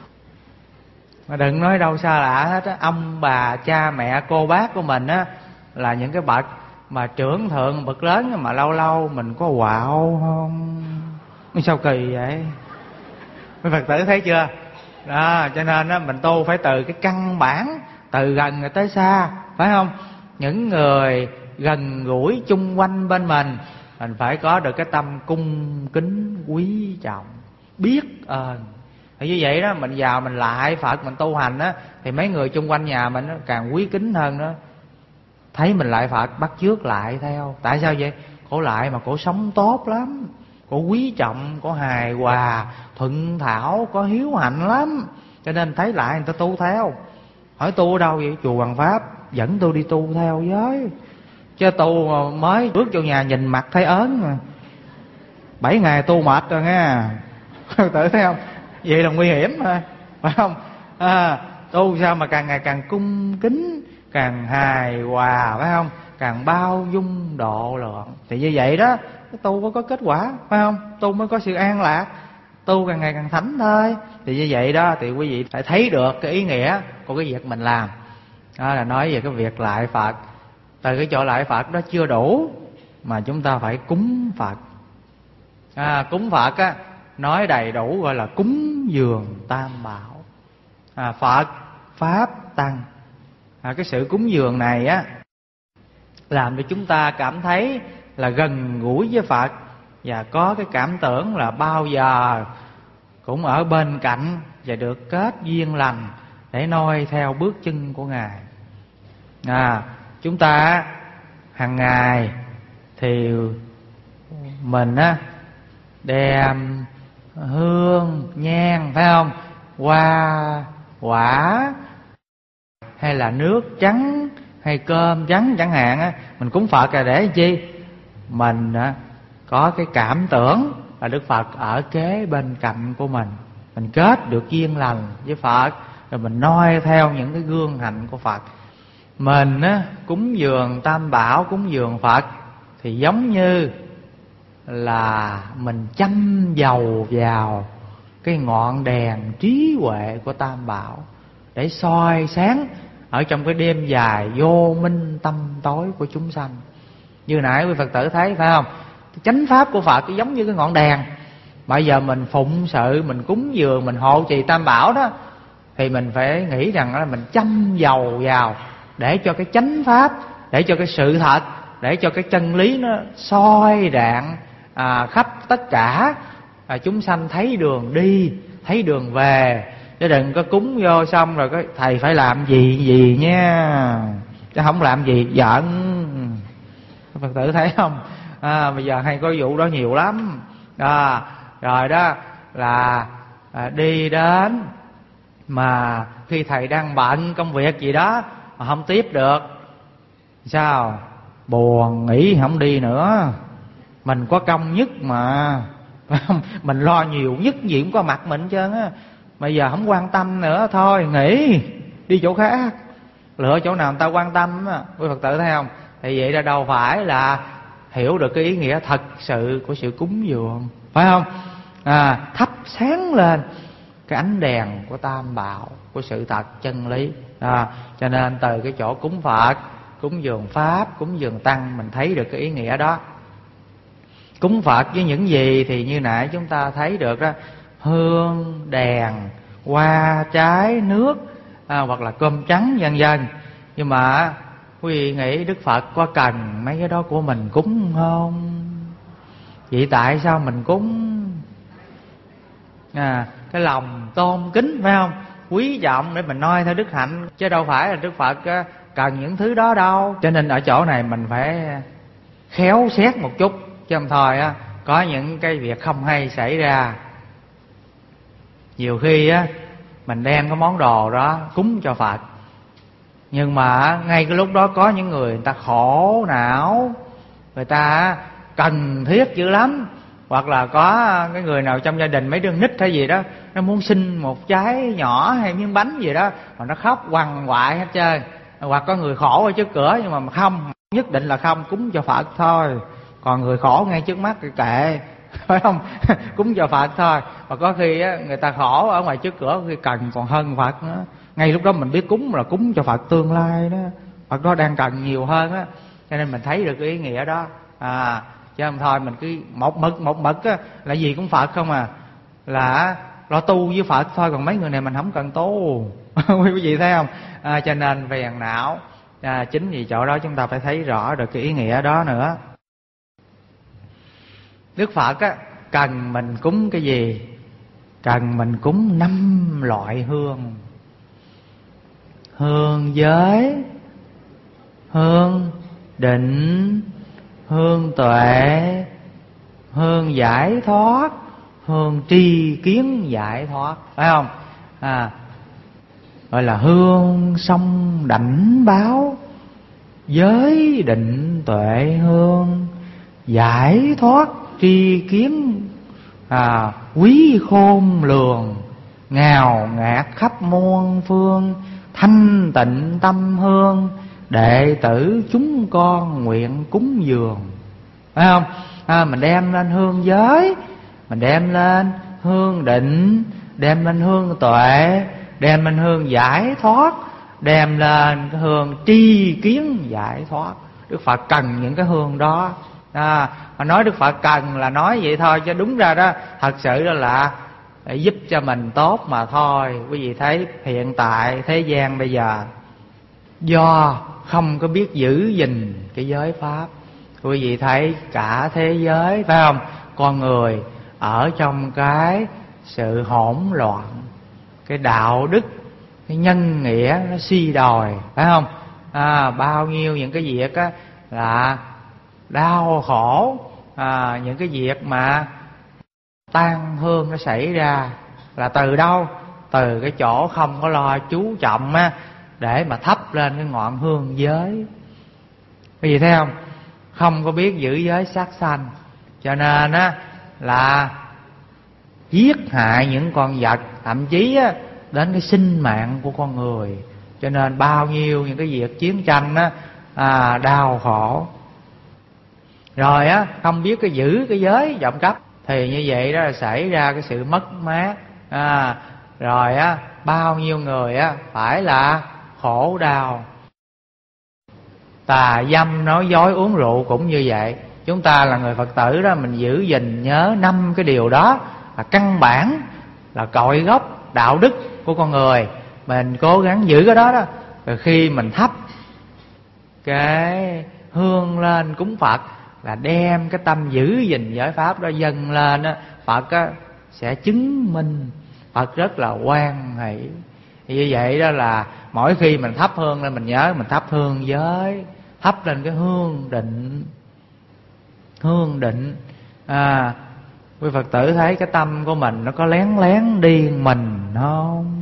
Mà đừng nói đâu xa lạ hết á. Ông bà cha mẹ cô bác của mình á là những cái bậc mà trưởng thượng, bậc lớn, mà lâu lâu mình có quạo không? Sao kỳ vậy? Mấy Phật tử thấy chưa? Đó, cho nên á, mình tu phải từ cái căn bản, từ gần tới xa, phải không? Những người gần gũi chung quanh bên mình, mình phải có được cái tâm cung kính quý trọng, biết ơn. Thì như vậy đó, mình vào mình lại Phật, mình tu hành á, thì mấy người chung quanh nhà mình đó, càng quý kính hơn đó. Thấy mình lại Phật bắt chước lại theo. Tại sao vậy? Cổ lại mà cổ sống tốt lắm, cổ quý trọng, cổ hài hòa, thuận thảo, có hiếu hạnh lắm, cho nên thấy lại người ta tu theo. Hỏi tu ở đâu vậy? Chùa Hoàng Pháp dẫn tôi đi tu theo với. Chứ tu mới bước vô nhà nhìn mặt thấy ớn mà. Bảy ngày tu mệt rồi nghe. Tự thấy không? Vậy là nguy hiểm thôi, phải không? À, tu sao mà càng ngày càng cung kính, càng hài hòa, phải không? Càng bao dung độ lượng. Thì như vậy đó, cái tu mới có kết quả, phải không? Tu mới có sự an lạc, tu càng ngày càng thánh thôi. Thì như vậy đó, thì quý vị phải thấy được cái ý nghĩa của cái việc mình làm. Đó là nói về cái việc lại Phật. Từ cái chỗ lại Phật đó chưa đủ, mà chúng ta phải cúng Phật. À, cúng Phật á, nói đầy đủ gọi là cúng dường tam bảo. À, Phật, Pháp, Tăng. À, cái sự cúng dường này á, làm cho chúng ta cảm thấy là gần gũi với Phật, và có cái cảm tưởng là bao giờ cũng ở bên cạnh và được kết duyên lành để noi theo bước chân của Ngài. À, chúng ta hàng ngày thì mình á đem hương nhang, phải không, hoa quả hay là nước trắng hay cơm trắng chẳng hạn á, mình cúng Phật là để chi? Mình á có cái cảm tưởng là Đức Phật ở kế bên cạnh của mình, mình kết được duyên lành với Phật, rồi mình noi theo những cái gương hạnh của Phật. Mình á cúng dường tam bảo, cúng dường Phật thì giống như là mình châm dầu vào cái ngọn đèn trí huệ của Tam Bảo để soi sáng ở trong cái đêm dài vô minh tâm tối của chúng sanh. Như nãy quý Phật tử thấy phải không? Chánh pháp của Phật giống như cái ngọn đèn. Bây giờ mình phụng sự, mình cúng dường, mình hộ trì Tam Bảo đó, thì mình phải nghĩ rằng là mình châm dầu vào để cho cái chánh pháp, để cho cái sự thật, để cho cái chân lý nó soi rạng à, khắp tất cả à, chúng sanh thấy đường đi, thấy đường về. Chứ đừng có cúng vô xong rồi cái thầy phải làm gì gì nha, chứ không làm gì giận. Phật tử thấy không? À, bây giờ hay có vụ đó nhiều lắm. À, rồi đó là à, đi đến mà khi thầy đang bận công việc gì đó mà không tiếp được, sao? Buồn, nghỉ không đi nữa. Mình có công nhất mà, mình lo nhiều nhất gì cũng có mặt mình hết trơn á. Bây giờ không quan tâm nữa, thôi nghỉ, đi chỗ khác, lựa chỗ nào người ta quan tâm á. Quý Phật tử thấy không? Thì vậy ra đâu phải là hiểu được cái ý nghĩa thật sự của sự cúng dường, phải không? À, thắp sáng lên cái ánh đèn của Tam Bảo, của sự thật chân lý. À, cho nên từ cái chỗ cúng Phật, cúng dường Pháp, cúng dường Tăng, mình thấy được cái ý nghĩa đó. Cúng Phật với những gì thì như nãy chúng ta thấy được đó: hương, đèn, hoa, trái, nước, à, hoặc là cơm trắng vân vân. Nhưng mà quý vị nghĩ Đức Phật có cần mấy cái đó của mình cúng không? Vậy tại sao mình cúng? À, cái lòng tôn kính, phải không? Quý trọng để mình noi theo đức hạnh, chứ đâu phải là Đức Phật cần những thứ đó đâu. Cho nên ở chỗ này mình phải khéo xét một chút, chứ không thôi á, có những cái việc không hay xảy ra. Nhiều khi á, mình đem cái món đồ đó cúng cho Phật, nhưng mà ngay cái lúc đó có những người người ta khổ não, người ta cần thiết dữ lắm. Hoặc là có cái người nào trong gia đình mấy đứa nít hay gì đó, nó muốn xin một trái nhỏ hay miếng bánh gì đó, mà nó khóc quằn quại hết trơn. Hoặc có người khổ ở trước cửa, nhưng mà không, nhất định là không, cúng cho Phật thôi. Còn người khổ ngay trước mắt thì kệ, phải không? Cúng cho Phật thôi. Và có khi á, người ta khổ ở ngoài trước cửa, khi cần còn hơn Phật nữa. Ngay lúc đó mình biết cúng là cúng cho Phật tương lai đó, Phật đó đang cần nhiều hơn á. Cho nên mình thấy được cái ý nghĩa đó. À, chứ không thôi mình cứ một mực một mực á, là gì cũng Phật không à, là lo tu với Phật thôi, còn mấy người này mình không cần tu. Quý vị thấy không? À, cho nên phiền não. À, chính vì chỗ đó chúng ta phải thấy rõ được cái ý nghĩa đó nữa. Đức Phật á, cần mình cúng cái gì? Cần mình cúng năm loại hương: hương giới, hương định, hương tuệ, hương giải thoát, hương tri kiến giải thoát, phải không? À, gọi là hương song đảnh báo, giới định tuệ hương, giải thoát tri kiến, à, quý khôn lường, ngào ngạt khắp muôn phương, thanh tịnh tâm hương, đệ tử chúng con nguyện cúng dường, phải không? À, mình đem lên hương giới, mình đem lên hương định, đem lên hương tuệ, đem lên hương giải thoát, đem lên cái hương tri kiến giải thoát. Đức Phật cần những cái hương đó. À, mà nói Đức Phật cần là nói vậy thôi, chứ đúng ra đó thật sự đó là để giúp cho mình tốt mà thôi. Quý vị thấy hiện tại thế gian bây giờ do không có biết giữ gìn cái giới pháp, quý vị thấy cả thế giới, phải không? Con người ở trong cái sự hỗn loạn, cái đạo đức, cái nhân nghĩa nó suy đồi, phải không? À, bao nhiêu những cái việc á là đau khổ, à, những cái việc mà tan hương nó xảy ra là từ đâu? Từ cái chỗ không có lo chú trọng á, để mà thắp lên cái ngọn hương giới. Cái gì thấy không? Không có biết giữ giới sát sanh, cho nên á là giết hại những con vật, thậm chí á đến cái sinh mạng của con người. Cho nên bao nhiêu những cái việc chiến tranh á, à, đau khổ. Rồi á không biết cái giữ cái giới trộm cắp, thì như vậy đó là xảy ra cái sự mất mát. à, Rồi á bao nhiêu người á phải là khổ đau. Tà dâm nói dối uống rượu cũng như vậy. Chúng ta là người Phật tử đó, mình giữ gìn nhớ năm cái điều đó là căn bản, là cội gốc đạo đức của con người. Mình cố gắng giữ cái đó đó. Rồi khi mình thắp cái hương lên cúng Phật là đem cái tâm giữ gìn giới pháp đó dâng lên đó, Phật á, sẽ chứng minh. Phật rất là hoan hỷ. Như vậy đó là mỗi khi mình thắp hương lên, mình nhớ mình thắp hương giới, thắp lên cái hương định. Hương định à, quý Phật tử thấy cái tâm của mình nó có lén lén đi mình không?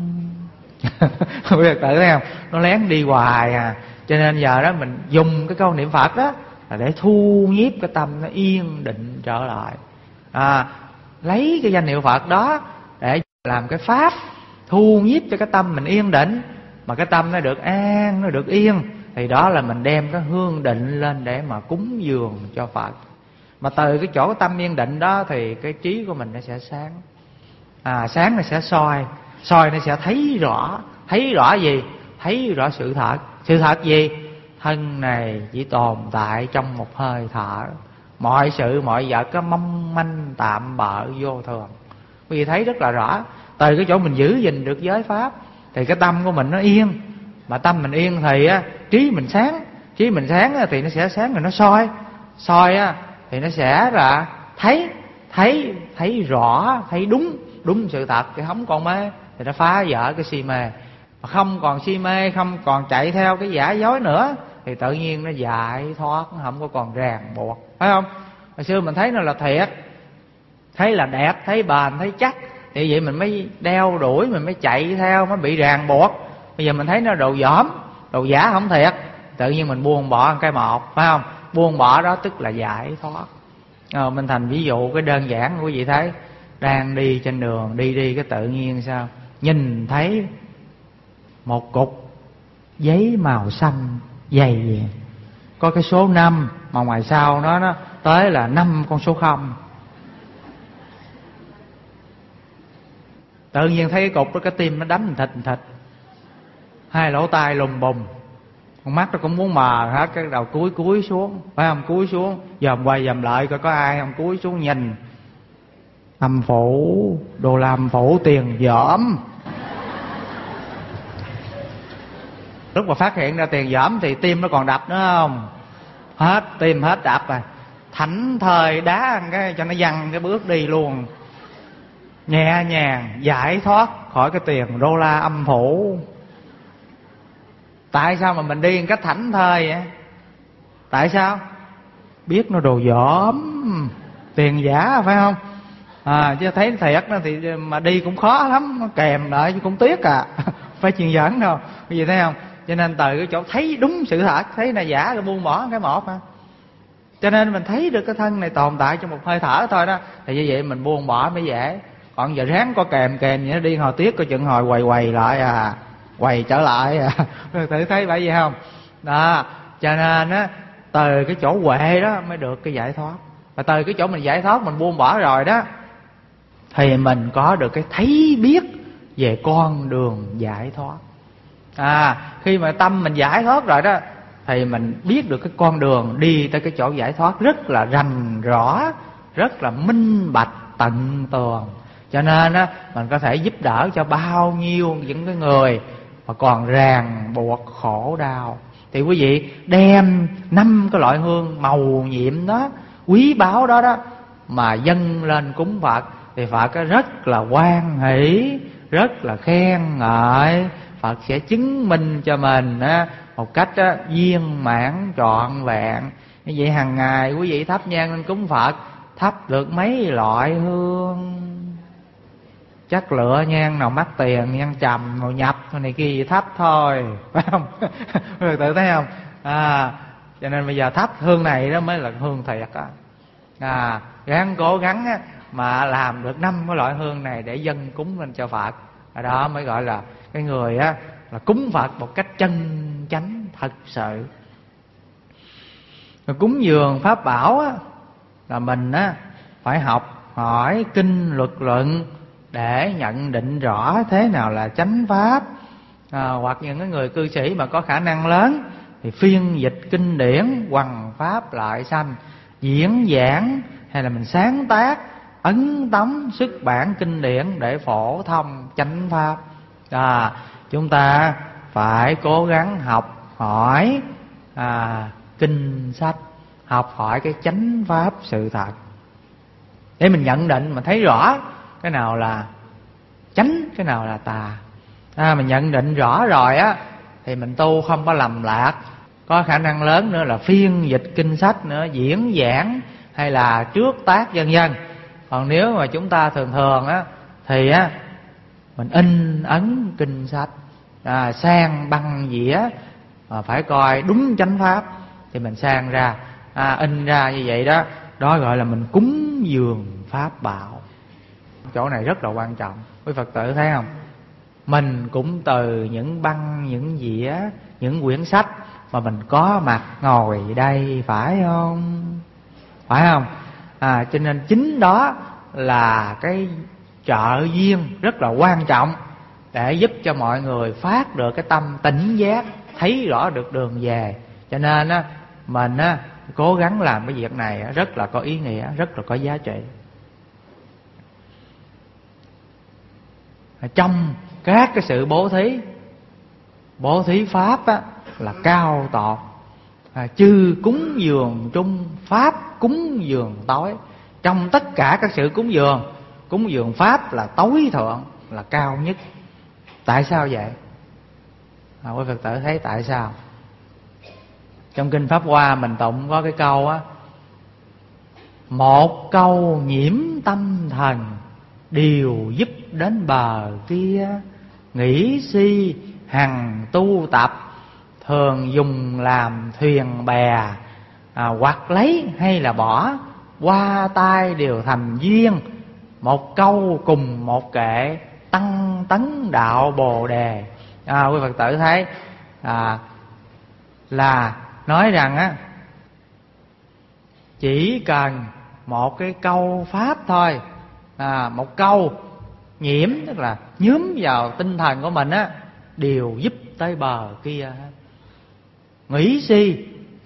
Quý Phật tử thấy không? Nó lén đi hoài à. Cho nên giờ đó mình dùng cái câu niệm Phật đó là để thu nhiếp cái tâm nó yên định trở lại. à, Lấy cái danh hiệu Phật đó để làm cái pháp thu nhiếp cho cái tâm mình yên định, mà cái tâm nó được an, nó được yên, thì đó là mình đem cái hương định lên để mà cúng dường cho Phật. Mà từ cái chỗ tâm yên định đó thì cái trí của mình nó sẽ sáng. à, Sáng nó sẽ soi, soi nó sẽ thấy rõ. Thấy rõ gì? Thấy rõ sự thật. Sự thật gì? Thân này chỉ tồn tại trong một hơi thở. Mọi sự mọi vật có mong manh tạm bợ vô thường. Quý vị thấy rất là rõ. Từ cái chỗ mình giữ gìn được giới pháp thì cái tâm của mình nó yên. Mà tâm mình yên thì á, trí mình sáng. Trí mình sáng á, thì nó sẽ sáng rồi nó soi. Soi á, thì nó sẽ là thấy. Thấy thấy rõ, thấy đúng. Đúng sự thật, cái không còn mê thì nó phá vỡ cái si mê. Mà không còn si mê, không còn chạy theo cái giả dối nữa thì tự nhiên nó giải thoát, nó không có còn ràng buộc. Phải không? Hồi xưa mình thấy nó là thiệt, thấy là đẹp, thấy bền, thấy chắc, thì vậy mình mới đeo đuổi, mình mới chạy theo, mới bị ràng buộc. Bây giờ mình thấy nó đồ dỏm, đồ giả không thiệt, tự nhiên mình buông bỏ cái một. Phải không? Buông bỏ đó tức là giải thoát. à, Mình thành ví dụ cái đơn giản quý vị thấy. Đang đi trên đường, đi đi cái tự nhiên sao nhìn thấy một cục giấy màu xanh dày vậy. Có cái số năm mà ngoài sau nó nó tới là năm con số không. Tự nhiên thấy cái cục đó, cái tim nó đấm thịt thịt, hai lỗ tai lùng bùng, con mắt nó cũng muốn mờ hết, cái đầu cúi cúi xuống. Phải không? Cúi xuống dòm quay dòm lại coi có ai không, cúi xuống nhìn. Âm phủ, đồ làm phủ tiền dởm. Lúc mà phát hiện ra tiền dởm thì tim nó còn đập nữa không? Hết, tim hết đập rồi. Thảnh thơi đá cái cho nó văng cái bước đi luôn. Nhẹ nhàng giải thoát khỏi cái tiền đô la âm phủ. Tại sao mà mình đi một cách thảnh thơi vậy? Tại sao? Biết nó đồ dởm, tiền giả, phải không? À, chứ thấy thiệt đó thì mà đi cũng khó lắm, nó kèm lại chứ cũng tiếc à. Phải chuyện giỡn đâu, cái gì thấy không? Cho nên từ cái chỗ thấy đúng sự thật, thấy là giả rồi buông bỏ cái một ha. Cho nên mình thấy được cái thân này tồn tại trong một hơi thở thôi đó, thì như vậy mình buông bỏ mới dễ. Còn giờ ráng có kèm kèm vậy nó đi hồi tiếc, coi chừng hồi quầy quầy lại à, quầy trở lại à. Thử thấy phải vậy không? Đó, cho nên á từ cái chỗ huệ đó mới được cái giải thoát. Và từ cái chỗ mình giải thoát, mình buông bỏ rồi đó, thì mình có được cái thấy biết về con đường giải thoát. À, khi mà tâm mình giải thoát rồi đó, thì mình biết được cái con đường đi tới cái chỗ giải thoát rất là rành rõ, rất là minh bạch tận tường. Cho nên á, mình có thể giúp đỡ cho bao nhiêu những cái người mà còn ràng buộc khổ đau. Thì quý vị đem năm cái loại hương màu nhiệm đó, quý báu đó đó, mà dâng lên cúng Phật, thì Phật rất là hoan hỷ, rất là khen ngợi. Phật sẽ chứng minh cho mình một cách viên mãn trọn vẹn. Như vậy hàng ngày quý vị thắp nhang lên cúng Phật, thắp được mấy loại hương? Chắc lựa nhang nào mắc tiền, nhang trầm, rồi nhập này kia gì thắp thôi, phải không? Rồi tự thấy không? À, cho nên bây giờ thắp hương này đó mới là hương thiệt á. À, ráng cố gắng á, mà làm được năm cái loại hương này để dâng cúng lên cho Phật. Ở đó mới gọi là cái người á là cúng Phật một cách chân chánh thật sự. Rồi cúng dường pháp bảo á, là mình á phải học hỏi kinh luật luận để nhận định rõ thế nào là chánh pháp. À, hoặc những cái người cư sĩ mà có khả năng lớn thì phiên dịch kinh điển, hoằng pháp lại sanh, diễn giảng hay là mình sáng tác ấn tống xuất bản kinh điển để phổ thông chánh pháp. À, chúng ta phải cố gắng học hỏi à, kinh sách, học hỏi cái chánh pháp sự thật để mình nhận định, mình thấy rõ cái nào là chánh, cái nào là tà. À, mình nhận định rõ rồi á thì mình tu không có lầm lạc. Có khả năng lớn nữa là phiên dịch kinh sách nữa, diễn giảng hay là trước tác vân vân. Còn nếu mà chúng ta thường thường á thì á mình in ấn kinh sách, à, sang băng dĩa, à, phải coi đúng chánh pháp thì mình sang ra, à, in ra như vậy đó. Đó gọi là mình cúng dường pháp bảo. Chỗ này rất là quan trọng, quý Phật tử thấy không? Mình cũng từ những băng, những dĩa, những quyển sách mà mình có mặt ngồi đây, phải không? Phải không? À, cho nên chính đó là cái trợ duyên rất là quan trọng để giúp cho mọi người phát được cái tâm tỉnh giác, thấy rõ được đường về. Cho nên á, mình á, cố gắng làm cái việc này rất là có ý nghĩa, rất là có giá trị. Trong các cái sự bố thí, bố thí pháp á, là cao tột. À, chư cúng dường trung, pháp cúng dường tối. Trong tất cả các sự cúng dường, cúng dường pháp là tối thượng, là cao nhất. Tại sao vậy? À, quý Phật tử thấy tại sao? Trong kinh Pháp Hoa mình tụng có cái câu á: một câu nhiễm tâm thần, điều giúp đến bờ kia. Nghĩ si hằng tu tập, thường dùng làm thuyền bè. À, hoặc lấy hay là bỏ, qua tay đều thành duyên. Một câu cùng một kệ, tăng tấn đạo Bồ Đề. À, quý Phật tử thấy à, là nói rằng á, chỉ cần một cái câu pháp thôi, à, một câu nhiễm, tức là nhúm vào tinh thần của mình á, đều giúp tới bờ kia. Nghĩ si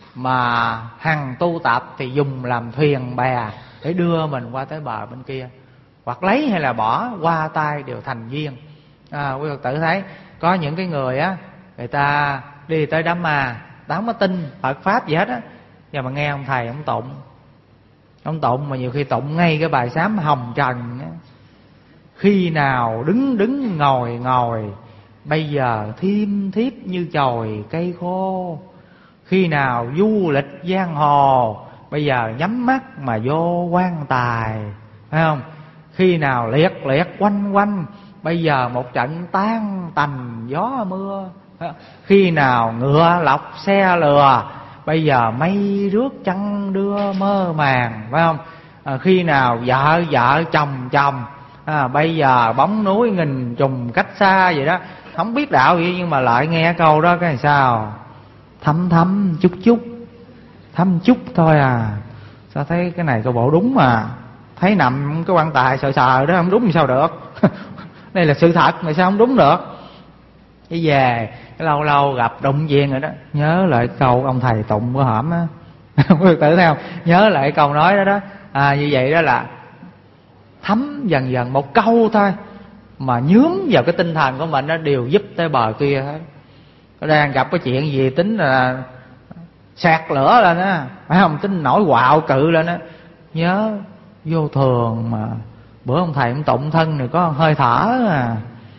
mà hằng tu tập thì dùng làm thuyền bè để đưa mình qua tới bờ bên kia. Hoặc lấy hay là bỏ, qua tay đều thành duyên. À, quý Phật tử thấy có những cái người á, người ta đi tới đám ma, ta không có tin Phật Pháp gì hết á, nhưng mà nghe ông thầy ông tụng, ông tụng mà nhiều khi tụng ngay cái bài sám hồng trần á. Khi nào đứng đứng ngồi ngồi, bây giờ thiêm thiếp như chồi cây khô. Khi nào du lịch giang hồ, bây giờ nhắm mắt mà vô quan tài, phải không? Khi nào liệt liệt quanh quanh, bây giờ một trận tan tành gió mưa. Khi nào ngựa lọc xe lừa, bây giờ mây rước trăng đưa mơ màng, phải không? À, khi nào vợ vợ chồng chồng, à, bây giờ bóng núi nghìn trùng cách xa vậy đó. Không biết đạo gì nhưng mà lại nghe câu đó cái sao thấm thấm chút chút, thấm chút thôi à. Sao thấy cái này coi bộ đúng mà, thấy nằm cái quan tài sờ sờ đó không đúng thì sao được. Đây là sự thật mà sao không đúng được. Đi về cái lâu lâu gặp động viên rồi đó, nhớ lại câu ông thầy tụng của hổm á. Quý tự thấy không? Nhớ lại câu nói đó đó. À, như vậy đó là thấm dần dần một câu thôi mà nhướng vào cái tinh thần của mình, nó đều giúp tới bờ kia hết. Có đang gặp cái chuyện gì tính là sạc lửa lên á, phải không? Tính nổi quạo cự lên á, nhớ vô thường mà bữa ông thầy ông tụng thân này có hơi thở à.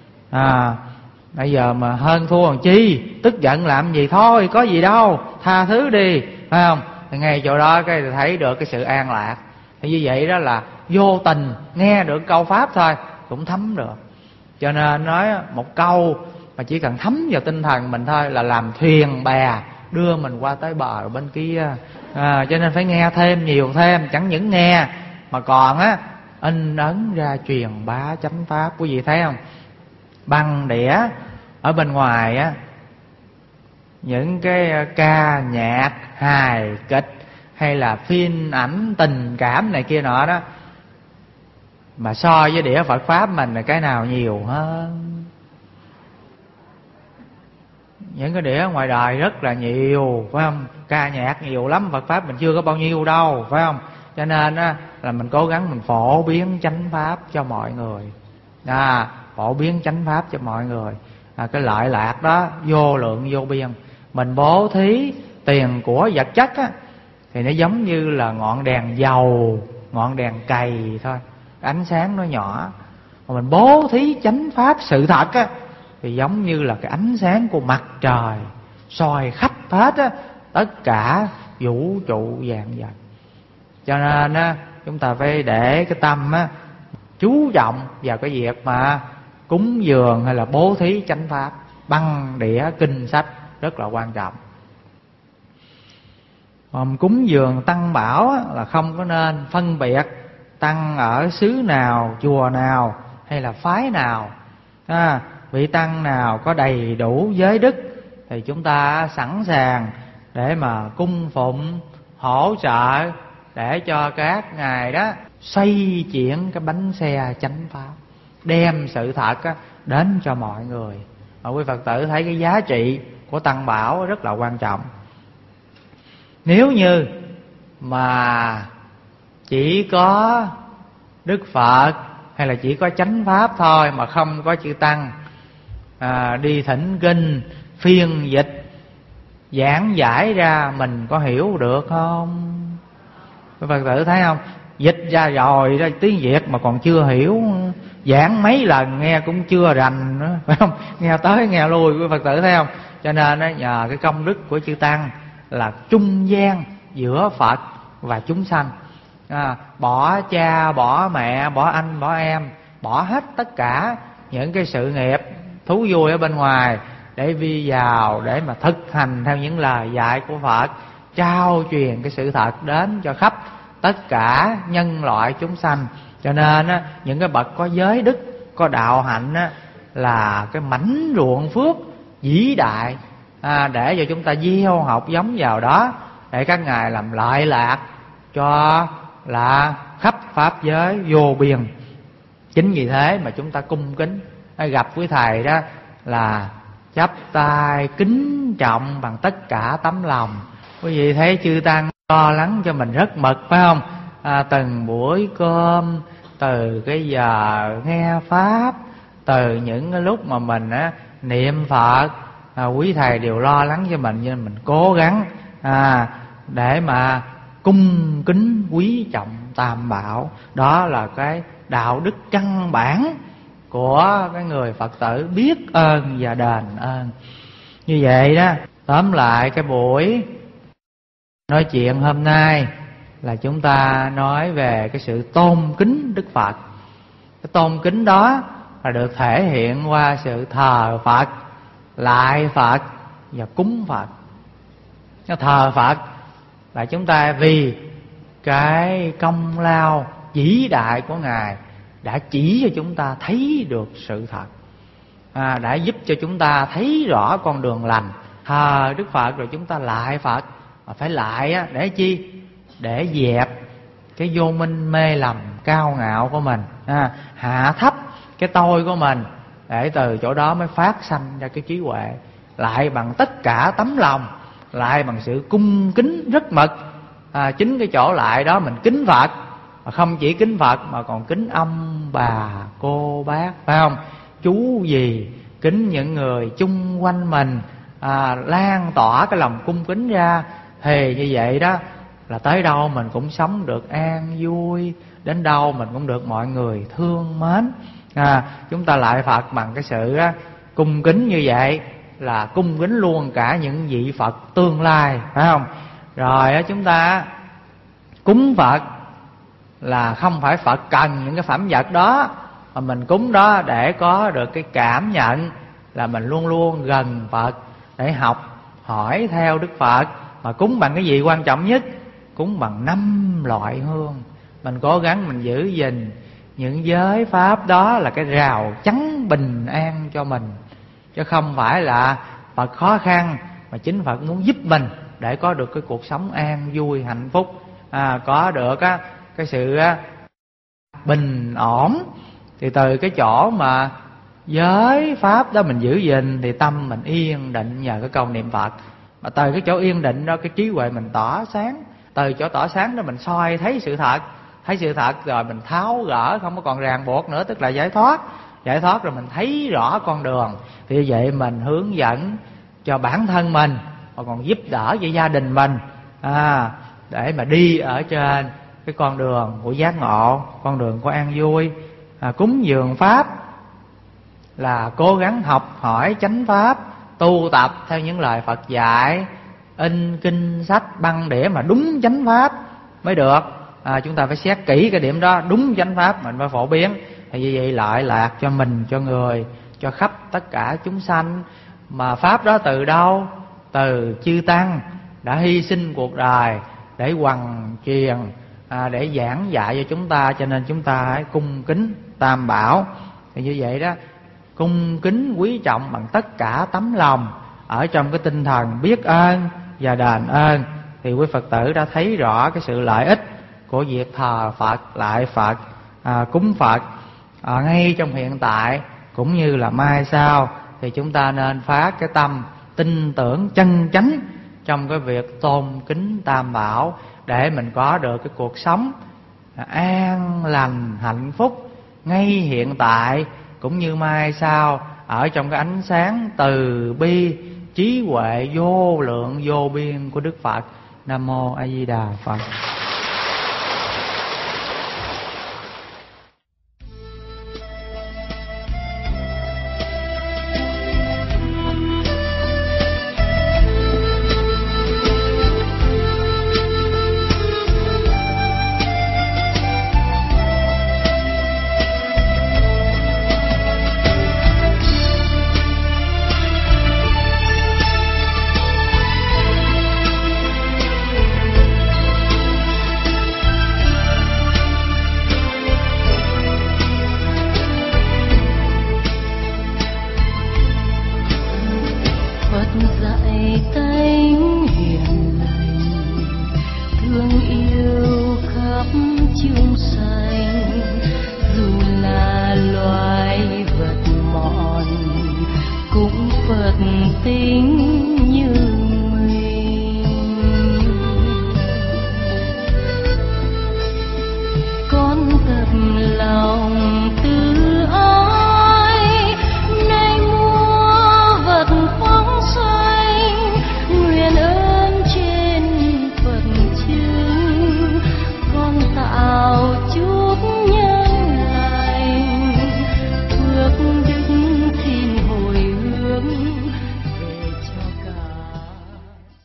À, bây giờ mà hơn thua làm chi, tức giận làm gì, thôi có gì đâu, tha thứ đi, phải không? Thì ngay chỗ đó cái thấy được cái sự an lạc. Thì như vậy đó là vô tình nghe được câu pháp thôi cũng thấm được. Cho nên nói một câu mà chỉ cần thấm vào tinh thần mình thôi là làm thuyền bè đưa mình qua tới bờ bên kia. À, cho nên phải nghe thêm, nhiều thêm, chẳng những nghe mà còn á in ấn ra truyền bá chánh pháp. Quý vị thấy không? Băng đĩa ở bên ngoài á, những cái ca nhạc hài kịch hay là phim ảnh tình cảm này kia nọ đó, mà so với đĩa Phật Pháp mình là cái nào nhiều hơn? Những cái đĩa ngoài đời rất là nhiều, phải không? Ca nhạc nhiều lắm, Phật Pháp mình chưa có bao nhiêu đâu, phải không? Cho nên á, là mình cố gắng mình phổ biến chánh Pháp cho mọi người, à, phổ biến chánh Pháp cho mọi người. À, cái lợi lạc đó vô lượng vô biên. Mình bố thí tiền của vật chất á, thì nó giống như là ngọn đèn dầu, ngọn đèn cầy thôi, ánh sáng nó nhỏ. Mà mình bố thí chánh Pháp sự thật á, thì giống như là cái ánh sáng của mặt trời soi khắp hết á, tất cả vũ trụ vạn vật. Cho nên á, chúng ta phải để cái tâm á, chú trọng vào cái việc mà cúng dường hay là bố thí chánh Pháp bằng đĩa kinh sách, rất là quan trọng. Còn cúng dường tăng bảo á, là không có nên phân biệt tăng ở xứ nào, chùa nào hay là phái nào. À, vị tăng nào có đầy đủ giới đức thì chúng ta sẵn sàng để mà cung phụng, hỗ trợ để cho các ngài đó xây chuyển cái bánh xe chánh Pháp, đem sự thật á, đến cho mọi người. Mà quý Phật tử thấy cái giá trị của tăng bảo rất là quan trọng. Nếu như mà chỉ có Đức Phật hay là chỉ có chánh Pháp thôi mà không có chữ tăng, à, đi thỉnh kinh, phiên dịch, giảng giải ra, mình có hiểu được không? Quý Phật tử thấy không? Dịch ra rồi ra tiếng Việt mà còn chưa hiểu, giảng mấy lần nghe cũng chưa rành nữa, phải không? Nghe tới nghe lui, quý Phật tử thấy không? Cho nên đó, nhờ cái công đức của chư tăng là trung gian giữa Phật và chúng sanh, à, bỏ cha, bỏ mẹ, bỏ anh, bỏ em, bỏ hết tất cả những cái sự nghiệp thú vui ở bên ngoài để vi vào, để mà thực hành theo những lời dạy của Phật, trao truyền cái sự thật đến cho khắp tất cả nhân loại chúng sanh. Cho nên á, những cái bậc có giới đức, có đạo hạnh á, là cái mảnh ruộng phước vĩ đại, à, để cho chúng ta gieo học giống vào đó, để các ngài làm lợi lạc cho là khắp pháp giới vô biên. Chính vì thế mà chúng ta cung kính, gặp quý thầy đó là chắp tay kính trọng bằng tất cả tấm lòng. Quý vị thấy chư tăng lo lắng cho mình rất mực, phải không? À, từng buổi cơm, từ cái giờ nghe pháp, từ những cái lúc mà mình á, niệm Phật, à, quý thầy đều lo lắng cho mình, nên mình cố gắng à, để mà cung kính quý trọng tam bảo. Đó là cái đạo đức căn bản của cái người Phật tử, biết ơn và đền ơn. Như vậy đó, tóm lại cái buổi nói chuyện hôm nay là chúng ta nói về cái sự tôn kính Đức Phật. Cái tôn kính đó là được thể hiện qua sự thờ Phật, lại Phật và cúng Phật. Cái thờ Phật là chúng ta vì cái công lao vĩ đại của Ngài đã chỉ cho chúng ta thấy được sự thật, à, đã giúp cho chúng ta thấy rõ con đường lành. Thờ Đức Phật rồi chúng ta lại Phật. Mà phải lại á, để chi? Để dẹp cái vô minh mê lầm cao ngạo của mình, à, hạ thấp cái tôi của mình, để từ chỗ đó mới phát sanh ra cái trí huệ. Lại bằng tất cả tấm lòng, lại bằng sự cung kính rất mực. À, chính cái chỗ lại đó mình kính Phật, mà không chỉ kính Phật mà còn kính ông bà cô bác, phải không? Chú gì, kính những người chung quanh mình, à, lan tỏa cái lòng cung kính ra. Thì như vậy đó là tới đâu mình cũng sống được an vui, đến đâu mình cũng được mọi người thương mến. À, chúng ta lại Phật bằng cái sự á, cung kính như vậy là cung kính luôn cả những vị Phật tương lai, phải không? Rồi á, chúng ta cúng Phật là không phải Phật cần những cái phẩm vật đó, mà mình cúng đó để có được cái cảm nhận là mình luôn luôn gần Phật, để học hỏi theo Đức Phật. Mà cúng bằng cái gì quan trọng nhất? Cúng bằng năm loại hương. Mình cố gắng mình giữ gìn những giới pháp đó là cái rào chắn bình an cho mình, chứ không phải là Phật khó khăn mà chính Phật muốn giúp mình để có được cái cuộc sống an vui hạnh phúc, à, có được á, cái sự á, bình ổn. Thì từ cái chỗ mà giới pháp đó mình giữ gìn thì tâm mình yên định nhờ cái câu niệm Phật. Mà từ cái chỗ yên định đó cái trí huệ mình tỏ sáng. Từ chỗ tỏ sáng đó mình soi thấy sự thật. Thấy sự thật rồi mình tháo gỡ, không có còn ràng buộc nữa, tức là giải thoát. Giải thoát rồi mình thấy rõ con đường. Thì vậy mình hướng dẫn cho bản thân mình, mà còn giúp đỡ cho gia đình mình, à, để mà đi ở trên cái con đường của giác ngộ, con đường của an vui. à, Cúng dường Pháp là cố gắng học hỏi chánh Pháp, tu tập theo những lời Phật dạy, in kinh sách băng đĩa mà đúng chánh Pháp mới được. à, Chúng ta phải xét kỹ cái điểm đó, đúng chánh Pháp mình phải phổ biến. Thì như vậy lợi lạc cho mình, cho người, cho khắp tất cả chúng sanh. Mà Pháp đó từ đâu? Từ chư Tăng đã hy sinh cuộc đời để hoằng truyền, à, để giảng dạy cho chúng ta. Cho nên chúng ta hãy cung kính Tam Bảo. Thì như vậy đó, cung kính quý trọng bằng tất cả tấm lòng, ở trong cái tinh thần biết ơn và đền ơn. Thì quý Phật tử đã thấy rõ cái sự lợi ích của việc thờ Phật, lại Phật, à, cúng Phật, à, ngay trong hiện tại cũng như là mai sau. Thì chúng ta nên phát cái tâm tin tưởng chân chánh trong cái việc tôn kính Tam Bảo, để mình có được cái cuộc sống an lành hạnh phúc ngay hiện tại cũng như mai sau, ở trong cái ánh sáng từ bi trí huệ vô lượng vô biên của Đức Phật. Nam mô A Di Đà Phật. Phật tính